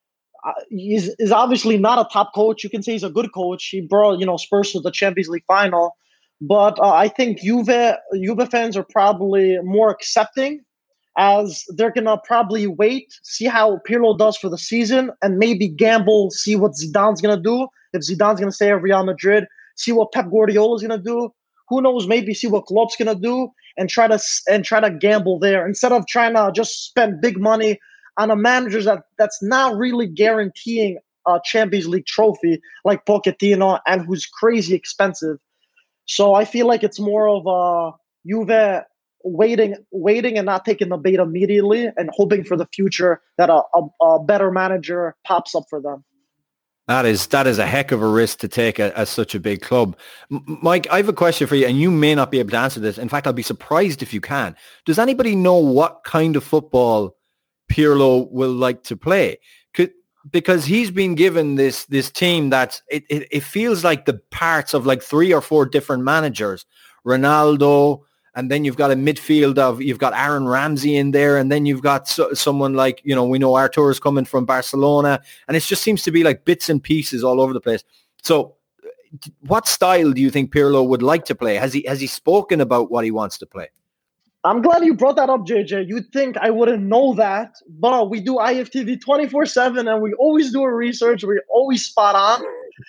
is obviously not a top coach. You can say he's a good coach. He brought Spurs to the Champions League final. But I think Juve fans are probably more accepting, as they're going to probably wait, see how Pirlo does for the season, and maybe gamble, see what Zidane's going to do. If Zidane's going to stay at Real Madrid, see what Pep Guardiola's going to do. Who knows, maybe see what Klopp's going to do and try to gamble there instead of trying to just spend big money on a manager that's not really guaranteeing a Champions League trophy like Pochettino, and who's crazy expensive. So I feel like it's more of Juve waiting and not taking the bait immediately and hoping for the future that a better manager pops up for them. That is a heck of a risk to take at such a big club. Mike, I have a question for you, and you may not be able to answer this. In fact, I'll be surprised if you can. Does anybody know what kind of football Pirlo will like to play? Because he's been given this team that it feels like the parts of like 3 or 4 different managers. Ronaldo, and then you've got a midfield you've got Aaron Ramsey in there, and then you've got someone like, we know Artur's coming from Barcelona, and it just seems to be like bits and pieces all over the place. So what style do you think Pirlo would like to play? Has he spoken about what he wants to play? I'm glad you brought that up, JJ. You'd think I wouldn't know that, but we do IFTV 24/7, and we always do our research. We're always spot on.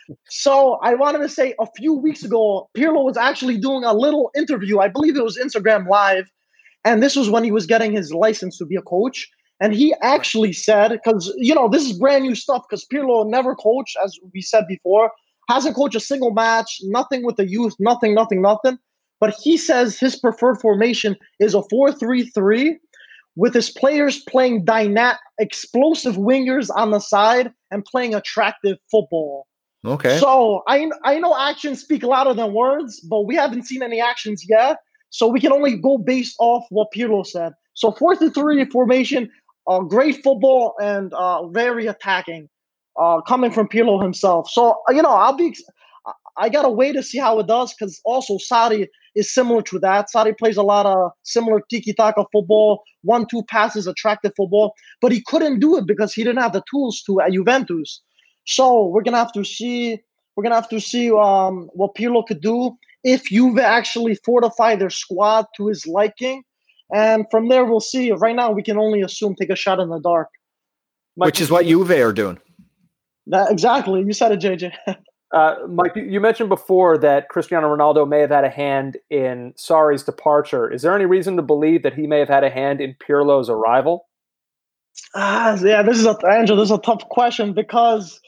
So I wanted to say, a few weeks ago, Pirlo was actually doing a little interview. I believe it was Instagram Live, and this was when he was getting his license to be a coach. And he actually said, because, this is brand new stuff, because Pirlo never coached, as we said before, hasn't coached a single match, nothing with the youth, nothing. But he says his preferred formation is a 4-3-3 with his players playing explosive wingers on the side and playing attractive football. Okay. So I know actions speak louder than words, but we haven't seen any actions yet. So we can only go based off what Pirlo said. So 4-3 formation, great football and very attacking, coming from Pirlo himself. So, I got to wait to see how it does, because also Sarri is similar to that. Sarri plays a lot of similar tiki-taka football, 1-2 passes, attractive football, but he couldn't do it because he didn't have the tools to at Juventus. So we're gonna have to see. We're gonna have to see what Pirlo could do if Juve actually fortify their squad to his liking, and from there we'll see. Right now, we can only assume, take a shot in the dark. Which is what Juve are doing. Exactly. You said it, JJ. Mike, you mentioned before that Cristiano Ronaldo may have had a hand in Sarri's departure. Is there any reason to believe that he may have had a hand in Pirlo's arrival? Yeah, this is a tough question because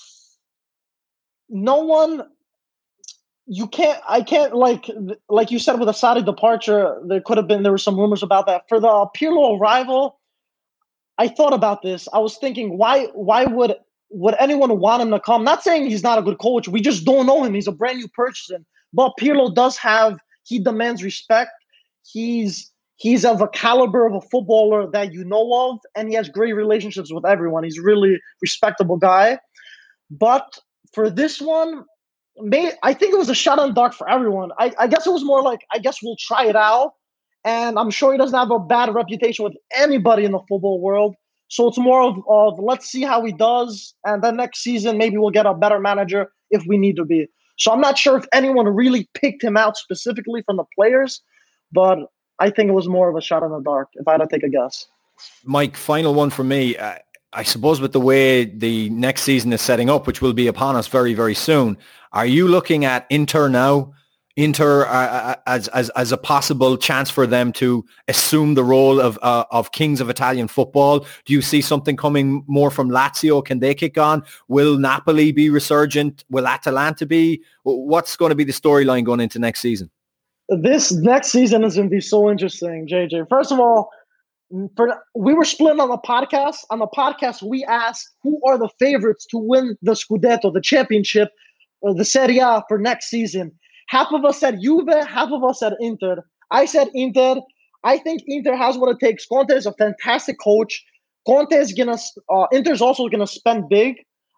I can't like you said with the Sarri departure, there were some rumors about that. For the Pirlo arrival, I thought about this. I was thinking, why would anyone want him to come? Not saying he's not a good coach. We just don't know him. He's a brand new person. But Pirlo he demands respect. He's of a caliber of a footballer that you know of, and he has great relationships with everyone. He's a really respectable guy. But for this one, I think it was a shot in the dark for everyone. I guess it was more like, I guess we'll try it out. And I'm sure he doesn't have a bad reputation with anybody in the football world. So it's more of let's see how he does. And then next season, maybe we'll get a better manager if we need to be. So I'm not sure if anyone really picked him out specifically from the players, but I think it was more of a shot in the dark, if I had to take a guess. Mike, final one for me. I suppose with the way the next season is setting up, which will be upon us very, very soon, are you looking at Inter now? Inter as a possible chance for them to assume the role of kings of Italian football? Do you see something coming more from Lazio? Can they kick on? Will Napoli be resurgent? Will Atalanta be? What's going to be the storyline going into next season? This next season is going to be so interesting, JJ. First of all, we were split on the podcast. On the podcast, we asked who are the favorites to win the Scudetto, the championship, or the Serie A for next season. Half of us said Juve, half of us said Inter. I said Inter. I think Inter has what it takes. Conte is a fantastic coach. Inter's also gonna spend big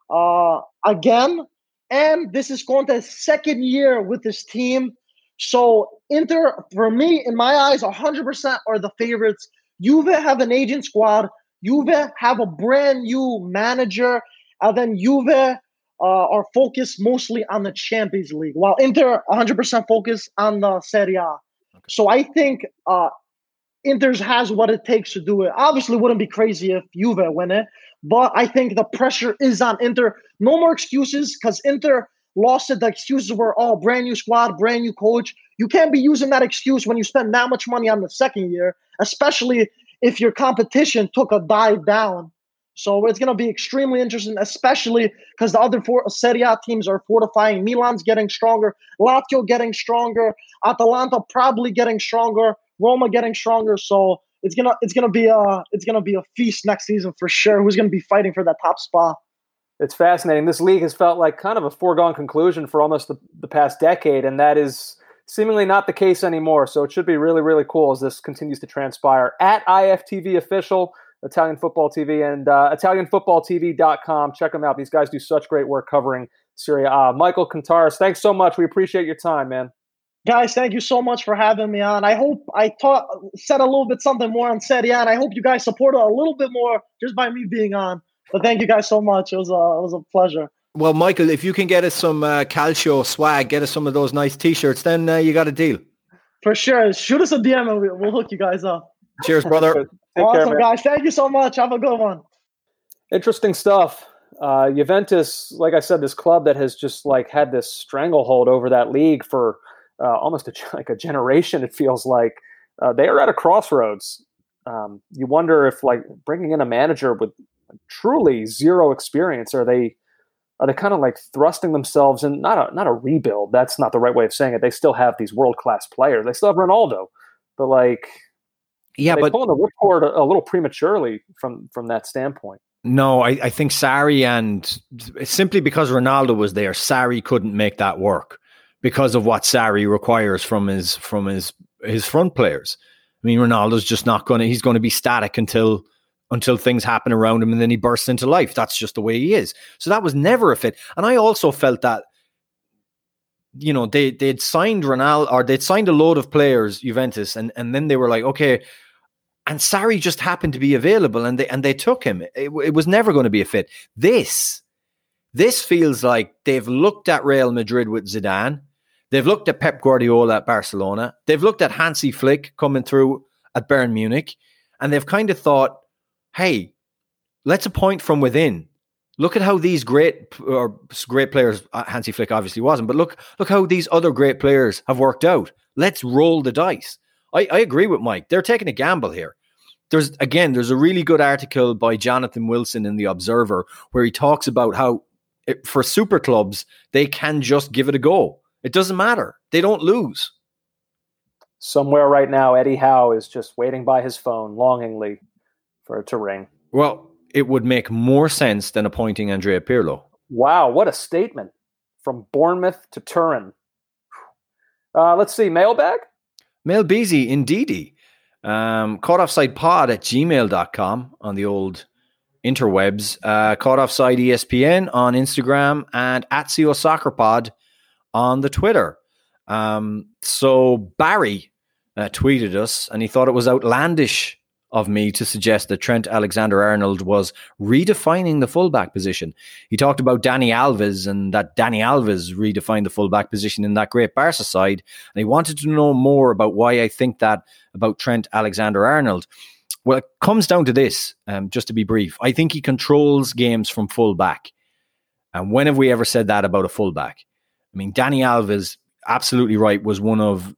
again, and this is Conte's second year with this team. So Inter, for me, in my eyes, 100% are the favorites. Juve have an aging squad. Juve have a brand new manager, and then Juve are focused mostly on the Champions League, while Inter 100% focused on the Serie A. Okay. So I think Inter has what it takes to do it. Obviously, it wouldn't be crazy if Juve win it, but I think the pressure is on Inter. No more excuses, because Inter lost it. The excuses were all brand new squad, brand new coach. You can't be using that excuse when you spend that much money on the second year, especially if your competition took a dive down. So it's going to be extremely interesting, especially because the other four Serie A teams are fortifying. Milan's getting stronger, Lazio getting stronger, Atalanta probably getting stronger, Roma getting stronger. So it's gonna be a feast next season for sure. Who's going to be fighting for that top spot? It's fascinating. This league has felt like kind of a foregone conclusion for almost the past decade, and that is seemingly not the case anymore. So it should be really, really cool as this continues to transpire. At IFTV Official, Italian Football TV, and ItalianFootballTV.com. Check them out. These guys do such great work covering Serie A. Michael Kantaras, thanks so much. We appreciate your time, man. Guys, thank you so much for having me on. I hope I said a little bit something more on Serie A, and I hope you guys support it a little bit more just by me being on. But thank you guys so much. It was a pleasure. Well, Michael, if you can get us some Calcio swag, get us some of those nice T-shirts, then you got a deal. For sure. Shoot us a DM and we'll hook you guys up. Cheers, brother. Awesome, guys. Thank you so much. Have a good one. Interesting stuff. Juventus, like I said, this club that has just had this stranglehold over that league for almost a generation, it feels like. They are at a crossroads. You wonder if bringing in a manager with truly zero experience, are they kind of thrusting themselves in not a rebuild? That's not the right way of saying it. They still have these world-class players. They still have Ronaldo, but pulling the ripcord a little prematurely from that standpoint. No, I think Sarri, and simply because Ronaldo was there, Sarri couldn't make that work because of what Sarri requires from his front players. I mean, Ronaldo's just not he's going to be static until things happen around him, and then he bursts into life. That's just the way he is. So that was never a fit. And I also felt that, they'd signed Ronaldo, or they'd signed a load of players, Juventus, and then they were like, okay, and Sarri just happened to be available, and they took him. It was never going to be a fit. This This feels like they've looked at Real Madrid with Zidane. They've looked at Pep Guardiola at Barcelona. They've looked at Hansi Flick coming through at Bayern Munich. And they've kind of thought, hey, let's appoint from within. Look at how these great players, Hansi Flick obviously wasn't, but look how these other great players have worked out. Let's roll the dice. I agree with Mike. They're taking a gamble here. There's a really good article by Jonathan Wilson in The Observer where he talks about how for super clubs, they can just give it a go. It doesn't matter. They don't lose. Somewhere right now, Eddie Howe is just waiting by his phone longingly for it to ring. Well, it would make more sense than appointing Andrea Pirlo. Wow, what a statement. From Bournemouth to Turin. Let's see, mailbag? Mail Beezy, indeedy. CaughtOffsidePod@gmail.com on the old interwebs. CaughtOffside ESPN on Instagram and @COSoccerPod on the Twitter. So Barry tweeted us and he thought it was outlandish of me to suggest that Trent Alexander-Arnold was redefining the fullback position. He talked about Dani Alves and that Dani Alves redefined the fullback position in that great Barca side. And he wanted to know more about why I think that about Trent Alexander-Arnold. Well, it comes down to this, just to be brief. I think he controls games from fullback. And when have we ever said that about a fullback? I mean, Dani Alves, absolutely right, was one of,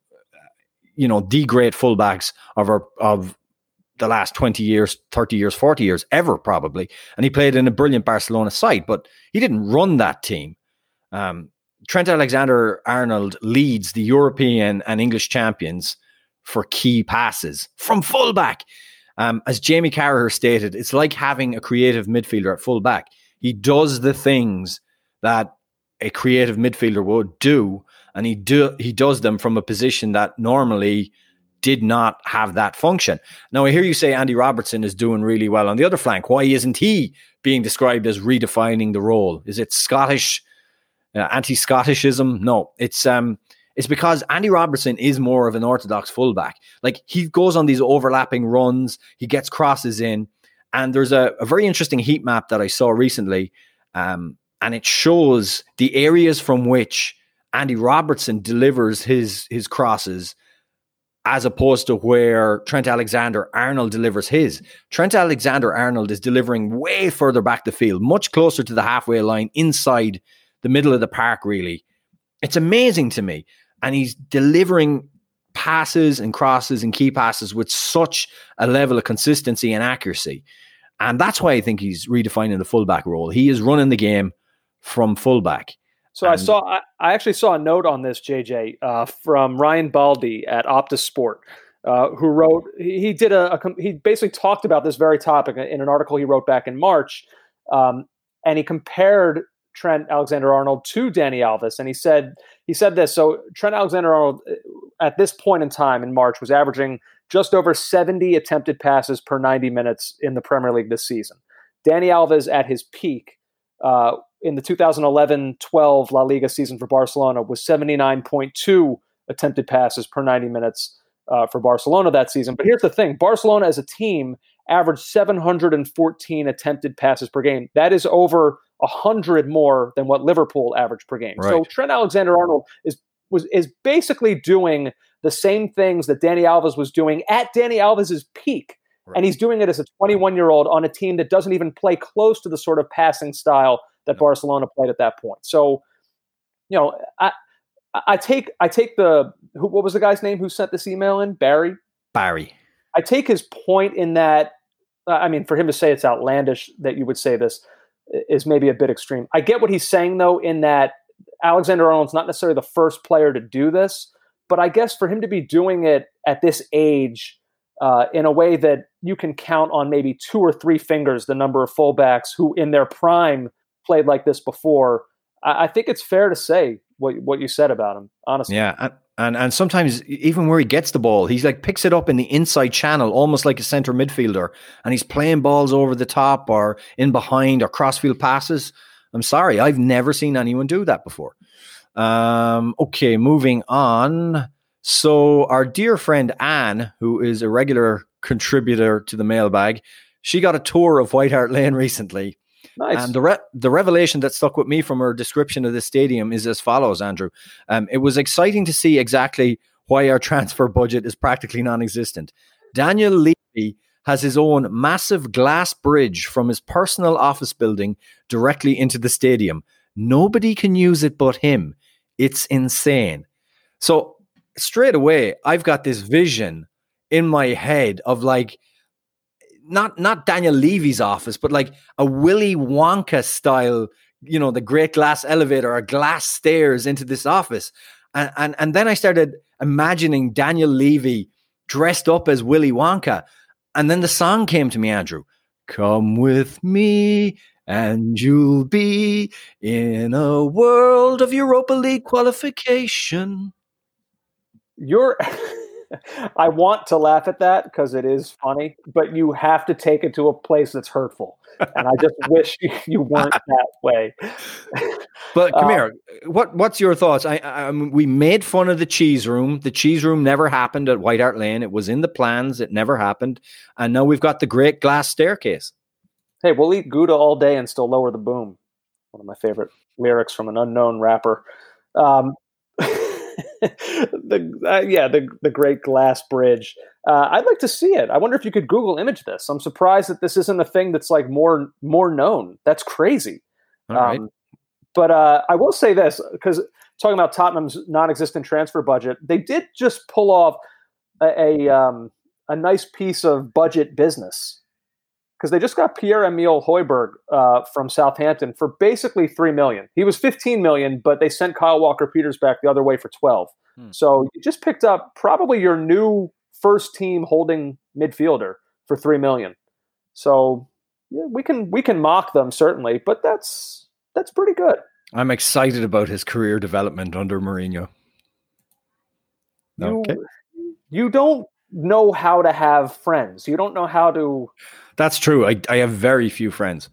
the great fullbacks of the last 20 years, 30 years, 40 years, ever probably. And he played in a brilliant Barcelona side, but he didn't run that team. Trent Alexander-Arnold leads the European and English champions for key passes from fullback. As Jamie Carragher stated, it's like having a creative midfielder at fullback. He does the things that a creative midfielder would do, and he does them from a position that normally did not have that function. Now, I hear you say Andy Robertson is doing really well on the other flank. Why isn't he being described as redefining the role? Is it Scottish, anti-Scottishism? No, it's because Andy Robertson is more of an orthodox fullback. Like, he goes on these overlapping runs, he gets crosses in, and there's a very interesting heat map that I saw recently, and it shows the areas from which Andy Robertson delivers his crosses as opposed to where Trent Alexander-Arnold delivers his. Trent Alexander-Arnold is delivering way further back the field, much closer to the halfway line, inside the middle of the park, really. It's amazing to me. And he's delivering passes and crosses and key passes with such a level of consistency and accuracy. And that's why I think he's redefining the fullback role. He is running the game from fullback. So I actually saw a note on this, JJ, from Ryan Baldi at Optus Sport, who wrote, he basically talked about this very topic in an article he wrote back in March, and he compared Trent Alexander-Arnold to Dani Alves, and he said this. So Trent Alexander-Arnold at this point in time in March was averaging just over 70 attempted passes per 90 minutes in the Premier League this season. Dani Alves at his peak in the 2011-12 La Liga season for Barcelona was 79.2 attempted passes per 90 minutes for Barcelona that season. But here's the thing. Barcelona as a team averaged 714 attempted passes per game. That is over 100 more than what Liverpool averaged per game. Right. So Trent Alexander-Arnold is basically doing the same things that Dani Alves was doing at Dani Alves' peak. Right. And he's doing it as a 21-year-old on a team that doesn't even play close to the sort of passing style that Barcelona played at that point. So, I take what was the guy's name who sent this email in? Barry. I take his point in that, for him to say it's outlandish that you would say this is maybe a bit extreme. I get what he's saying, though, in that Alexander-Arnold's not necessarily the first player to do this, but I guess for him to be doing it at this age in a way that you can count on maybe 2 or 3 fingers the number of fullbacks who in their prime played like this before, I think it's fair to say what you said about him, honestly. Yeah, and sometimes even where he gets the ball, he's like picks it up in the inside channel, almost like a center midfielder, and he's playing balls over the top or in behind or crossfield passes. I'm sorry, I've never seen anyone do that before. Okay, moving on. So our dear friend Anne, who is a regular contributor to the mailbag, she got a tour of White Hart Lane recently. Nice. And the revelation that stuck with me from her description of this stadium is as follows, Andrew. It was exciting to see exactly why our transfer budget is practically non-existent. Daniel Levy has his own massive glass bridge from his personal office building directly into the stadium. Nobody can use it but him. It's insane. So straight away, I've got this vision in my head of like, not Daniel Levy's office, but like a Willy Wonka style, the great glass elevator or glass stairs into this office. And then I started imagining Daniel Levy dressed up as Willy Wonka. And then the song came to me, Andrew. Come with me and you'll be in a world of Europa League qualification. I want to laugh at that because it is funny, but you have to take it to a place that's hurtful. And I just wish you weren't that way. But come here. What's your thoughts? We made fun of the cheese room. The cheese room never happened at White Hart Lane. It was in the plans. It never happened. And now we've got the great glass staircase. Hey, we'll eat Gouda all day and still lower the boom. One of my favorite lyrics from an unknown rapper. The great glass bridge. I'd like to see it. I wonder if you could Google image this. I'm surprised that this isn't a thing that's like more known. That's crazy. All right. But I will say this, because talking about Tottenham's non-existent transfer budget, they did just pull off a nice piece of budget business, because they just got Pierre-Emile Højbjerg from Southampton for basically $3 million. He was $15 million, but they sent Kyle Walker-Peters back the other way for $12. So you just picked up probably your new first team holding midfielder for $3 million. So yeah, we can mock them certainly, but that's pretty good. I'm excited about his career development under Mourinho. Okay. You don't know how to have friends. You don't know how to. That's true. I have very few friends.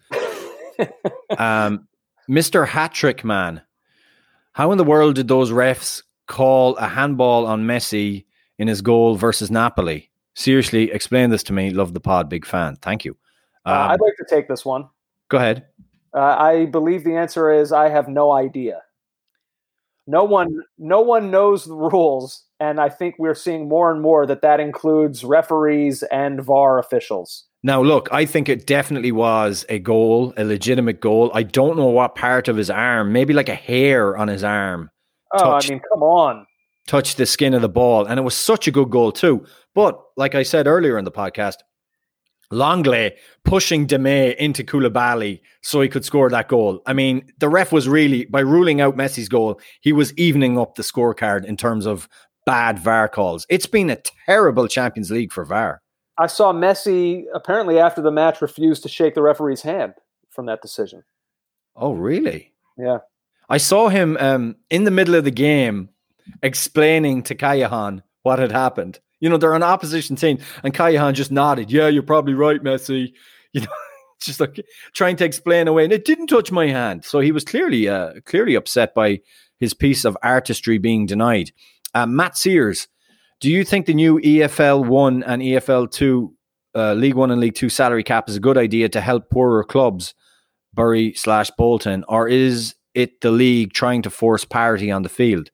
Mr. Hat-Trick Man, how in the world did those refs call a handball on Messi in his goal versus Napoli? Seriously, explain this to me. Love the pod. Big fan. Thank you. I'd like to take this one. Go ahead. I believe the answer is I have no idea. No one knows the rules, and I think we're seeing more and more that includes referees and VAR officials. Now, look, I think it definitely was a goal, a legitimate goal. I don't know what part of his arm, maybe like a hair on his arm. I mean, come on. Touched the skin of the ball, and it was such a good goal too. But like I said earlier in the podcast, Longley pushing Demay into Koulibaly so he could score that goal. I mean, the ref was really, by ruling out Messi's goal, he was evening up the scorecard in terms of bad VAR calls. It's been a terrible Champions League for VAR. I saw Messi apparently after the match refused to shake the referee's hand from that decision. Oh, really? Yeah. I saw him in the middle of the game explaining to Callahan what had happened. They're an opposition team, and Callahan just nodded. Yeah, you're probably right, Messi. Just like trying to explain away, and it didn't touch my hand. So he was clearly upset by his piece of artistry being denied. Matt Sears, do you think the new EFL 1 and EFL 2, League 1 and League 2 salary cap is a good idea to help poorer clubs, Bury/Bolton, or is it the league trying to force parity on the field?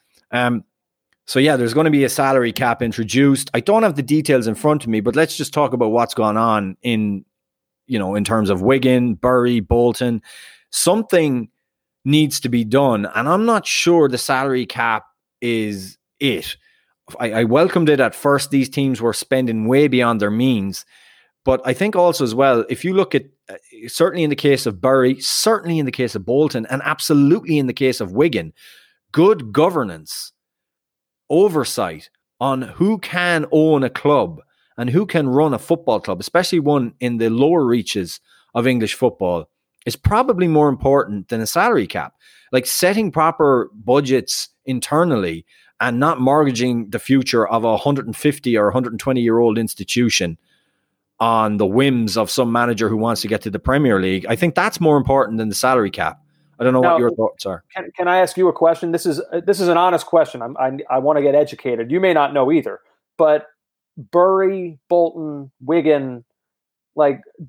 So yeah, there's going to be a salary cap introduced. I don't have the details in front of me, but let's just talk about what's gone on in terms of Wigan, Bury, Bolton. Something needs to be done, and I'm not sure the salary cap is it. I welcomed it at first. These teams were spending way beyond their means, but I think also as well, if you look at certainly in the case of Bury, certainly in the case of Bolton, and absolutely in the case of Wigan, good governance, oversight on who can own a club and who can run a football club, especially one in the lower reaches of English football, is probably more important than a salary cap. Like setting proper budgets internally and not mortgaging the future of a 150 or 120-year-old institution on the whims of some manager who wants to get to the Premier League. I think that's more important than the salary cap. I don't know what your thoughts are. Can I ask you a question? This is an honest question. I want to get educated. You may not know either, but Bury, Bolton, Wigan, like,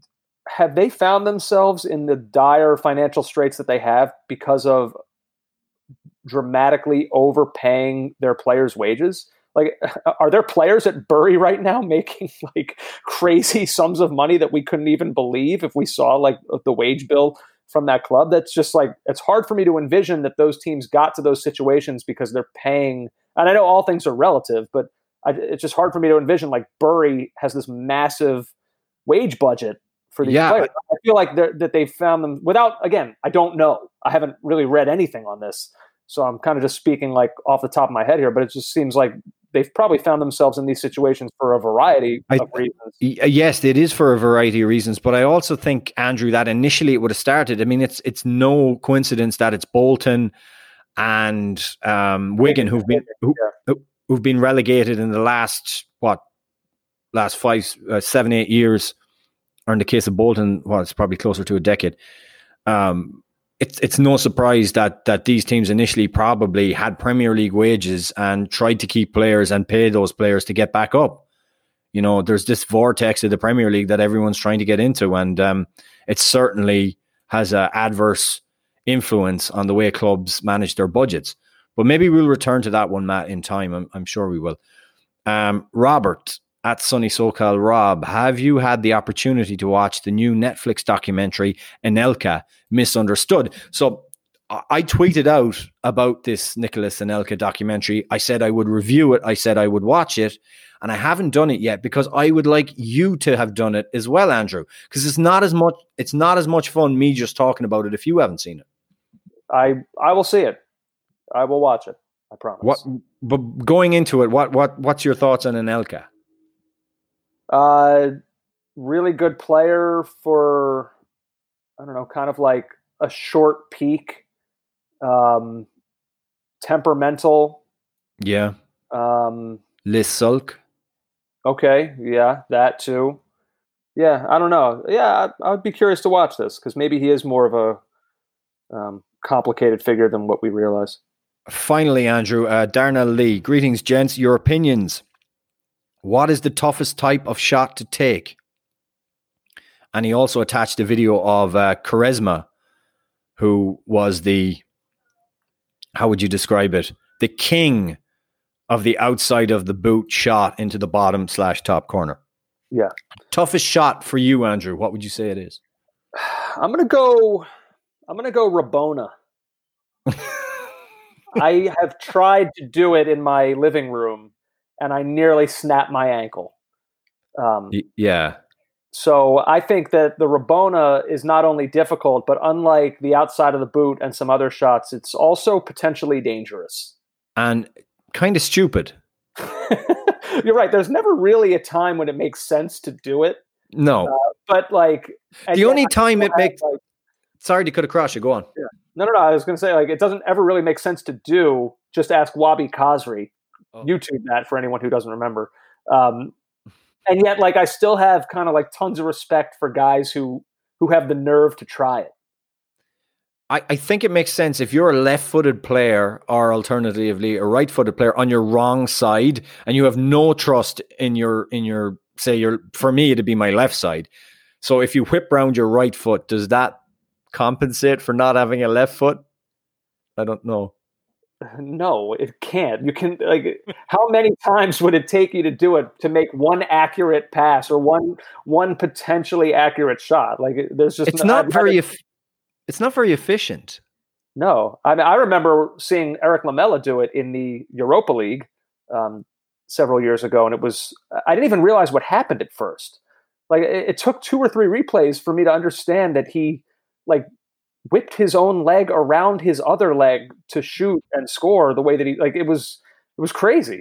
have they found themselves in the dire financial straits that they have because of dramatically overpaying their players' wages? Like, are there players at Bury right now making like crazy sums of money that we couldn't even believe if we saw like the wage bill from that club? That's just like, it's hard for me to envision that those teams got to those situations because they're paying. And I know all things are relative, but it's just hard for me to envision like Bury has this massive wage budget for these players. I feel like that they found them without, again, I don't know. I haven't really read anything on this. So I'm kind of just speaking like off the top of my head here, but it just seems like they've probably found themselves in these situations for a variety of reasons. Yes, it is for a variety of reasons, but I also think, Andrew, that initially it would have started. I mean, it's no coincidence that it's Bolton and Wigan who've been relegated in the last 7, 8 years, or in the case of Bolton, it's probably closer to a decade. It's no surprise that these teams initially probably had Premier League wages and tried to keep players and pay those players to get back up. You know, there's this vortex of the Premier League that everyone's trying to get into, and it certainly has an adverse influence on the way clubs manage their budgets. But maybe we'll return to that one, Matt, in time. I'm sure we will. Robert at Sunny SoCal Rob, have you had the opportunity to watch the new Netflix documentary Anelka Misunderstood? So I tweeted out about this Nicholas Anelka documentary. I said I would review it. I said I would watch it. And I haven't done it yet because I would like you to have done it as well, Andrew, because it's not as much fun me just talking about it if you haven't seen it. I will see it. I will watch it. I promise. But going into it, what's your thoughts on Anelka? Really good player for, I don't know, kind of like a short peak, temperamental. Yeah. Les Sulk. Okay. Yeah. That too. Yeah. I don't know. Yeah. I would be curious to watch this because maybe he is more of a complicated figure than what we realize. Finally, Andrew, Darnell Lee. Greetings, gents. Your opinions. What is the toughest type of shot to take? And he also attached a video of Quaresma, who was how would you describe it? The king of the outside of the boot shot into the bottom/top corner. Yeah. Toughest shot for you, Andrew. What would you say it is? I'm gonna go Rabona. I have tried to do it in my living room, and I nearly snapped my ankle. Yeah. So I think that the Rabona is not only difficult, but unlike the outside of the boot and some other shots, it's also potentially dangerous. And kind of stupid. You're right. There's never really a time when it makes sense to do it. No. But like... The only time it makes... Like, sorry to cut across you. Go on. Yeah. No. I was going to say, like, it doesn't ever really make sense to do. Just ask Wabi Khazri. Oh. YouTube that for anyone who doesn't remember. And yet, like, I still have kind of like tons of respect for guys who have the nerve to try it. I think it makes sense if you're a left-footed player or alternatively a right-footed player on your wrong side and you have no trust in your for me, it'd be my left side. So if you whip round your right foot, does that compensate for not having a left foot? I don't know. No, it can't. You can, like, how many times would it take you to do it to make one accurate pass or one potentially accurate shot? Like, there's just it's not very efficient. No, I mean, I remember seeing Eric Lamela do it in the Europa League several years ago, and I didn't even realize what happened at first. Like, it took 2 or 3 replays for me to understand that he, like, whipped his own leg around his other leg to shoot and score the way that he, like, it was crazy.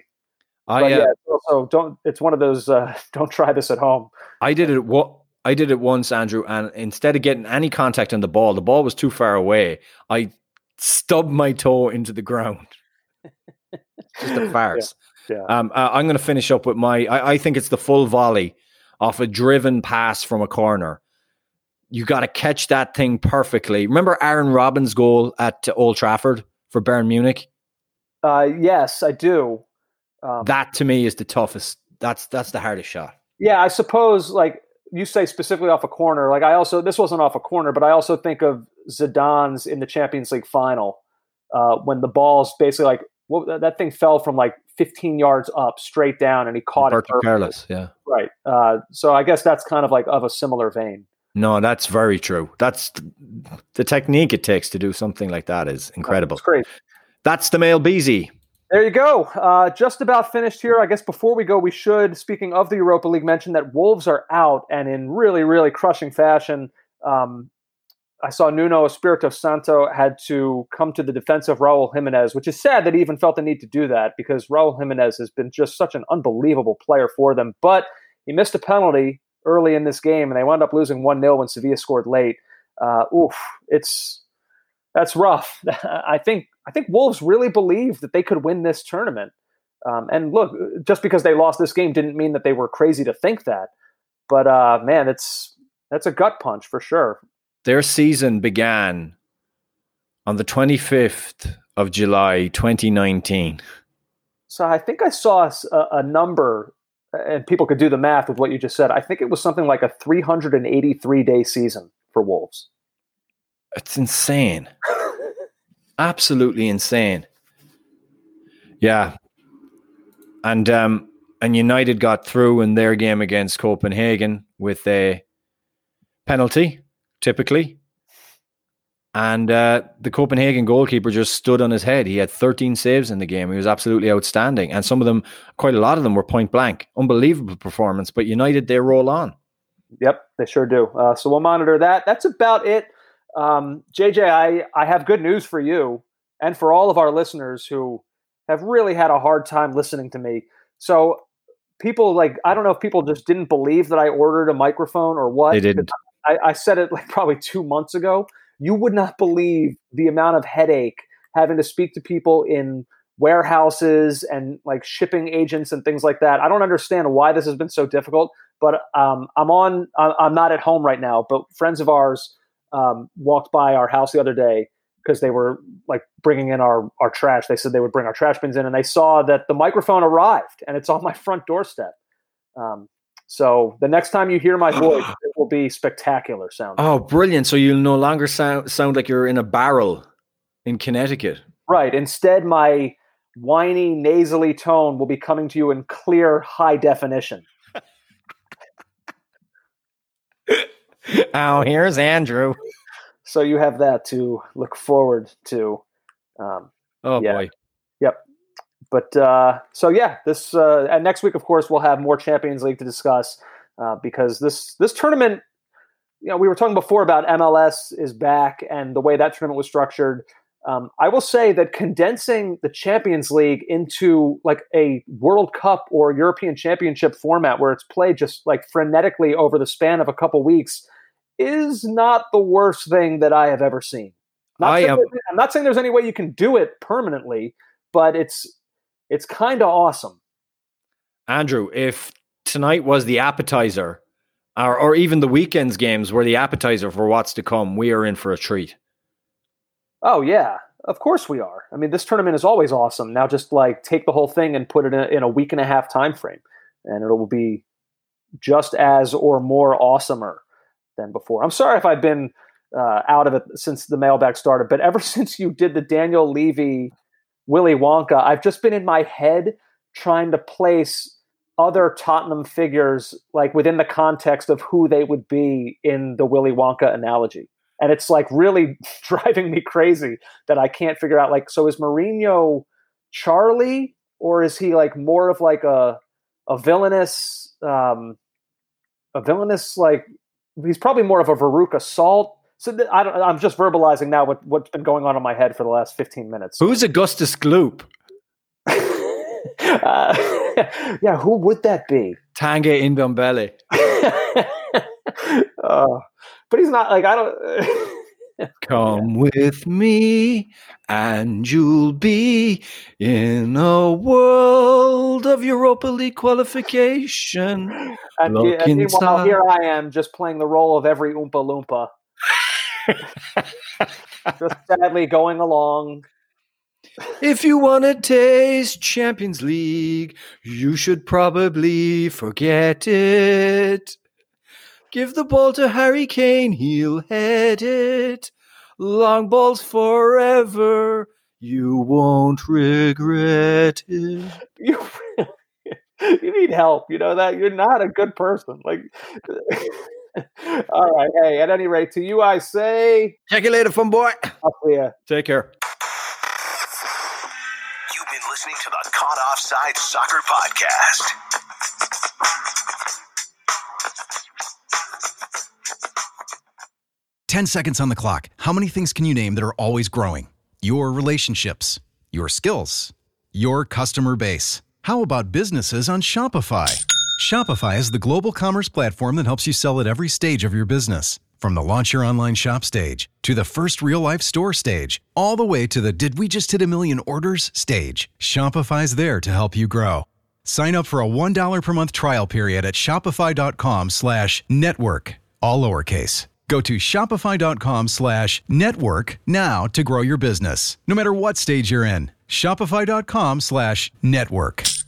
It's one of those don't try this at home. I did it once, Andrew, and instead of getting any contact on the ball was too far away. I stubbed my toe into the ground. Just a farce. Yeah. I'm going to finish up with I think it's the full volley off a driven pass from a corner. You got to catch that thing perfectly. Remember Aaron Robins' goal at Old Trafford for Bayern Munich? Yes, I do. That to me is the toughest. That's the hardest shot. Yeah, I suppose, like, you say specifically off a corner. Like this wasn't off a corner, but I also think of Zidane's in the Champions League final when the ball's basically like that thing fell from like 15 yards up straight down, and he caught it perfectly. Careless, yeah, right. So I guess that's kind of like of a similar vein. No, that's very true. That's the technique it takes to do something like that is incredible. That's great. That's the Mail Beezy. There you go. Just about finished here. I guess before we go, we should, speaking of the Europa League, mention that Wolves are out and in really, really crushing fashion. I saw Nuno Espirito Santo had to come to the defense of Raul Jimenez, which is sad that he even felt the need to do that because Raul Jimenez has been just such an unbelievable player for them. But he missed a penalty early in this game, and they wound up losing 1-0 when Sevilla scored late. That's rough. I think Wolves really believed that they could win this tournament. And look, just because they lost this game didn't mean that they were crazy to think that. But man, that's a gut punch for sure. Their season began on the 25th of July, 2019. So I think I saw a number, and people could do the math with what you just said. I think it was something like a 383-day season for Wolves. It's insane. Absolutely insane. Yeah. And United got through in their game against Copenhagen with a penalty, typically. And the Copenhagen goalkeeper just stood on his head. He had 13 saves in the game. He was absolutely outstanding. And quite a lot of them were point blank. Unbelievable performance. But United, they roll on. Yep, they sure do. So we'll monitor that. That's about it. JJ, I have good news for you and for all of our listeners who have really had a hard time listening to me. So people I don't know if people just didn't believe that I ordered a microphone or what. They didn't. I said it like probably 2 months ago. You would not believe the amount of headache having to speak to people in warehouses and like shipping agents and things like that. I don't understand why this has been so difficult, but I'm not at home right now, but friends of ours walked by our house the other day because they were like bringing in our trash. They said they would bring our trash bins in, and they saw that the microphone arrived and it's on my front doorstep. So the next time you hear my voice, it will be spectacular sound. Oh, brilliant. So you'll no longer sound like you're in a barrel in Connecticut. Right. Instead, my whiny, nasally tone will be coming to you in clear, high definition. Oh, here's Andrew. So you have that to look forward to. Boy. Yep. But this and next week, of course, we'll have more Champions League to discuss because this tournament, we were talking before about MLS is back and the way that tournament was structured. I will say that condensing the Champions League into like a World Cup or European Championship format where it's played just like frenetically over the span of a couple weeks is not the worst thing that I have ever seen. I'm not saying there's any way you can do it permanently, but it's kind of awesome. Andrew, if tonight was the appetizer, or even the weekend's games were the appetizer for what's to come, we are in for a treat. Oh, yeah. Of course we are. I mean, this tournament is always awesome. Now just like take the whole thing and put it in a week and a half time frame, and it will be just as or more awesomer than before. I'm sorry if I've been out of it since the mailbag started, but ever since you did the Daniel Levy Willy Wonka, I've just been in my head trying to place other Tottenham figures like within the context of who they would be in the Willy Wonka analogy. And it's like really driving me crazy that I can't figure out like, so is Mourinho Charlie, or is he like more of like a villainous, like he's probably more of a Veruca Salt. So I'm just verbalizing now what's been going on in my head for the last 15 minutes. Who's Augustus Gloop? Yeah, who would that be? Tanguy Ndombele. But he's not like, I don't. Come with me and you'll be in a world of Europa League qualification. And meanwhile, here I am just playing the role of every Oompa Loompa. Just sadly going along. If you want to taste Champions League, you should probably forget it. Give the ball to Harry Kane, he'll head it. Long balls forever, you won't regret it. You need help. You know that? You're not a good person. Like, all right. Hey, at any rate, to you I say... Check you later, fun boy. I'll see ya. Take care. You've been listening to the Caught Offside Soccer Podcast. 10 seconds on the clock. How many things can you name that are always growing? Your relationships, your skills, your customer base. How about businesses on Shopify? Shopify is the global commerce platform that helps you sell at every stage of your business. From the launch your online shop stage, to the first real-life store stage, all the way to the did we just hit a million orders stage. Shopify's there to help you grow. Sign up for a $1 per month trial period at shopify.com/network, all lowercase. Go to shopify.com/network now to grow your business, no matter what stage you're in. Shopify.com/network.